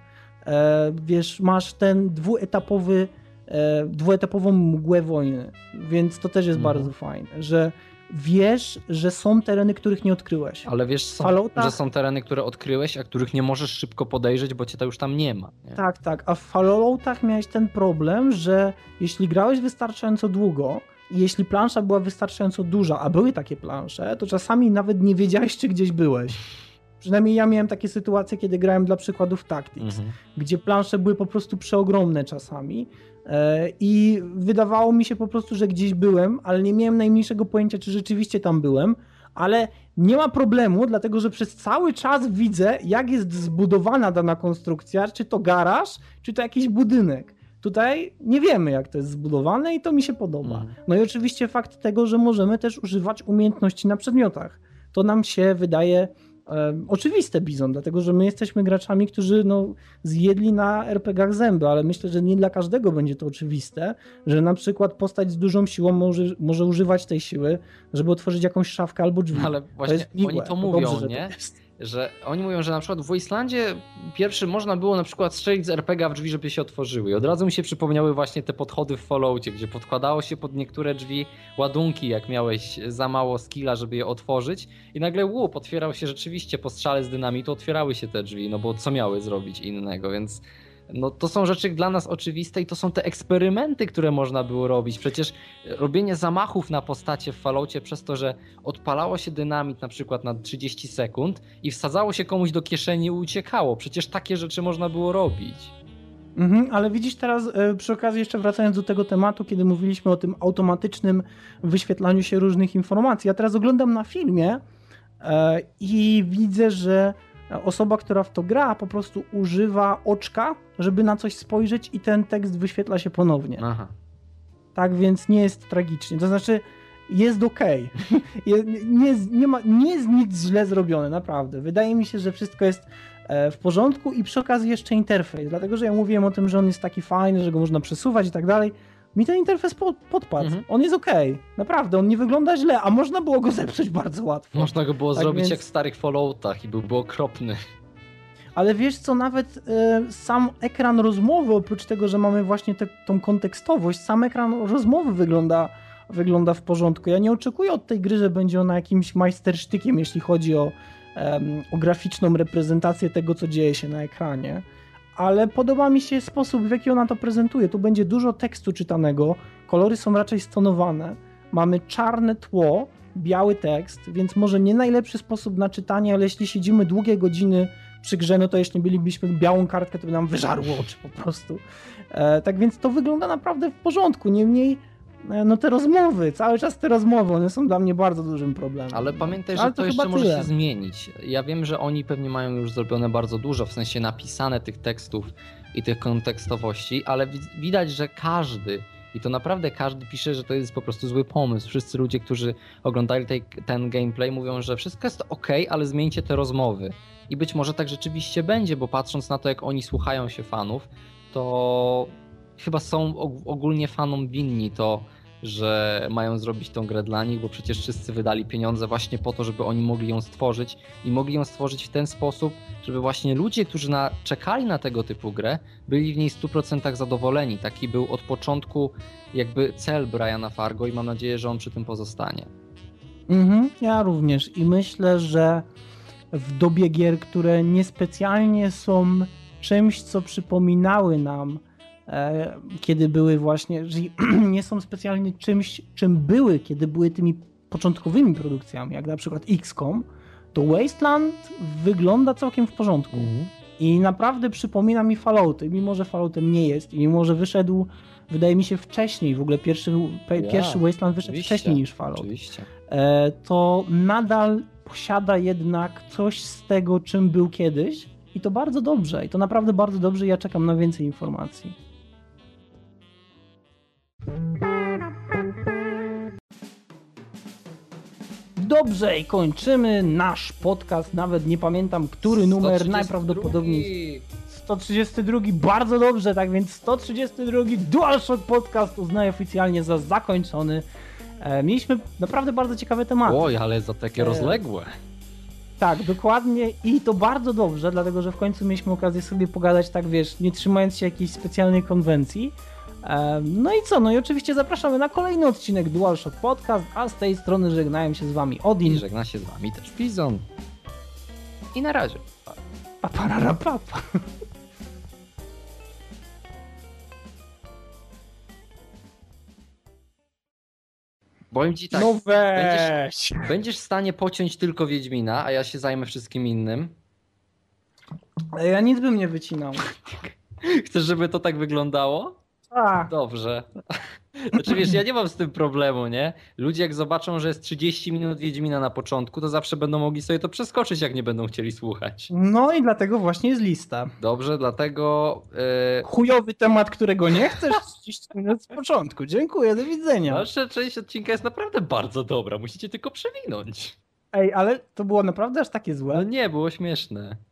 E, wiesz, masz ten dwuetapowy, e, dwuetapową mgłę wojny, więc to też jest Mhm. bardzo fajne, że wiesz, że są tereny, których nie odkryłeś. Ale wiesz, są, Falloutach- że są tereny, które odkryłeś, a których nie możesz szybko podejrzeć, bo cię to już tam nie ma. Nie? Tak, tak, a w Falloutach miałeś ten problem, że jeśli grałeś wystarczająco długo i jeśli plansza była wystarczająco duża, a były takie plansze, to czasami nawet nie wiedziałeś, czy gdzieś byłeś. Przynajmniej ja miałem takie sytuacje, kiedy grałem dla przykładu w Tactics, Mhm. gdzie plansze były po prostu przeogromne czasami e, i wydawało mi się po prostu, że gdzieś byłem, ale nie miałem najmniejszego pojęcia, czy rzeczywiście tam byłem, ale nie ma problemu, dlatego że przez cały czas widzę, jak jest zbudowana dana konstrukcja, czy to garaż, czy to jakiś budynek. Tutaj nie wiemy, jak to jest zbudowane i to mi się podoba. Mhm. No i oczywiście fakt tego, że możemy też używać umiejętności na przedmiotach. To nam się wydaje e, oczywiste, Bizon, dlatego że my jesteśmy graczami, którzy no, zjedli na er pe gie ach zęby, ale myślę, że nie dla każdego będzie to oczywiste, że na przykład postać z dużą siłą może, może używać tej siły, żeby otworzyć jakąś szafkę albo drzwi. Ale właśnie jest miłe, oni to to mówią, dobrze, że nie? to jest. Że oni mówią, że na przykład w Wastelandzie pierwszy można było na przykład strzelić z er pe gie a w drzwi, żeby się otworzyły. I od razu mi się przypomniały właśnie te podchody w Falloutie, gdzie podkładało się pod niektóre drzwi ładunki, jak miałeś za mało skilla, żeby je otworzyć i nagle łup, otwierał się rzeczywiście po strzale z dynamitu, otwierały się te drzwi, no bo co miały zrobić innego, więc no to są rzeczy dla nas oczywiste i to są te eksperymenty, które można było robić. Przecież robienie zamachów na postacie w Falloutie przez to, że odpalało się dynamit na przykład na trzydzieści sekund i wsadzało się komuś do kieszeni i uciekało. Przecież takie rzeczy można było robić. Mhm, ale widzisz teraz, e, przy okazji jeszcze wracając do tego tematu, kiedy mówiliśmy o tym automatycznym wyświetlaniu się różnych informacji, ja teraz oglądam na filmie e, i widzę, że osoba, która w to gra, po prostu używa oczka, żeby na coś spojrzeć i ten tekst wyświetla się ponownie. Aha. Tak, Tak więc nie jest tragicznie. To znaczy jest okej. Okay. nie, nie, ma, nie jest nic źle zrobione, naprawdę. Wydaje mi się, że wszystko jest w porządku i przy okazji jeszcze interfejs, dlatego że ja mówiłem o tym, że on jest taki fajny, że go można przesuwać i tak dalej. Mi ten interfejs pod, podpadł. Mhm. On jest okej. Okay. Naprawdę, on nie wygląda źle, a można było go zepsuć bardzo łatwo. Można go było Tak zrobić więc- jak w starych Falloutach i byłby okropny. Ale wiesz co, nawet y, sam ekran rozmowy, oprócz tego, że mamy właśnie te, tą kontekstowość, sam ekran rozmowy wygląda, wygląda w porządku. Ja nie oczekuję od tej gry, że będzie ona jakimś majstersztykiem, jeśli chodzi o, em, o graficzną reprezentację tego, co dzieje się na ekranie, ale podoba mi się sposób, w jaki ona to prezentuje. Tu będzie dużo tekstu czytanego, kolory są raczej stonowane, mamy czarne tło, biały tekst, więc może nie najlepszy sposób na czytanie, ale jeśli siedzimy długie godziny przy grze, no to jeśli mielibyśmy białą kartkę, to by nam wyżarło oczy po prostu. E, tak więc to wygląda naprawdę w porządku. Niemniej, e, no te rozmowy, cały czas te rozmowy, one są dla mnie bardzo dużym problemem. Ale pamiętaj, że Ale to, to jeszcze chyba może tyle. się zmienić. Ja wiem, że oni pewnie mają już zrobione bardzo dużo, w sensie napisane tych tekstów i tych kontekstowości, ale wi- widać, że każdy, i to naprawdę każdy pisze, że to jest po prostu zły pomysł. Wszyscy ludzie, którzy oglądali tej, ten gameplay, mówią, że wszystko jest ok, ale zmieńcie te rozmowy. I być może tak rzeczywiście będzie, bo patrząc na to, jak oni słuchają się fanów, to chyba są og- ogólnie fanom winni to, że mają zrobić tą grę dla nich, bo przecież wszyscy wydali pieniądze właśnie po to, żeby oni mogli ją stworzyć i mogli ją stworzyć w ten sposób, żeby właśnie ludzie, którzy na, czekali na tego typu grę, byli w niej w stu procentach zadowoleni. Taki był od początku jakby cel Briana Fargo i mam nadzieję, że on przy tym pozostanie. Mhm, ja również i myślę, że w dobie gier, które niespecjalnie są czymś, co przypominały nam, e, kiedy były właśnie, że nie są specjalnie czymś, czym były, kiedy były tymi początkowymi produkcjami, jak na przykład iks kom, to Wasteland wygląda całkiem w porządku. I naprawdę przypomina mi Fallouty, mimo że Falloutem nie jest i mimo że wyszedł, wydaje mi się, wcześniej, w ogóle pierwszy, pe, Ja, pierwszy Wasteland wyszedł oczywiście, wcześniej niż Fallout. Oczywiście. E, to nadal posiada jednak coś z tego, czym był kiedyś i to bardzo dobrze, i to naprawdę bardzo dobrze, ja czekam na więcej informacji. Dobrze, i kończymy nasz podcast. Nawet nie pamiętam, który numer, sto trzydzieści najprawdopodobniej sto trzydziesty drugi. Bardzo dobrze, tak więc sto trzydziesty drugi DualShock Podcast uznaję oficjalnie za zakończony. E, mieliśmy naprawdę bardzo ciekawe tematy. Oj, ale za takie E, rozległe. Tak, dokładnie i to bardzo dobrze, dlatego że w końcu mieliśmy okazję sobie pogadać, tak wiesz, nie trzymając się jakiejś specjalnej konwencji. No i co, no i oczywiście zapraszamy na kolejny odcinek DualShock Podcast, a z tej strony żegnają się z wami Odin. I żegna się z wami też Pizon. I na razie. Papararapapa. Powiem ci tak, No weź! będziesz, będziesz w stanie pociąć tylko Wiedźmina, a ja się zajmę wszystkim innym. Ja nic bym nie wycinał. Chcesz, żeby to tak wyglądało? A, Dobrze. Znaczy wiesz, ja nie mam z tym problemu, nie? Ludzie jak zobaczą, że jest trzydzieści minut Wiedźmina na początku, to zawsze będą mogli sobie to przeskoczyć, jak nie będą chcieli słuchać. no i dlatego właśnie jest lista. Dobrze, dlatego... Yy... Chujowy temat, którego nie chcesz, trzydzieści minut z początku. Dziękuję, do widzenia. Dalsza część odcinka jest naprawdę bardzo dobra, musicie tylko przewinąć. Ej, ale to było naprawdę aż takie złe? No nie, było śmieszne.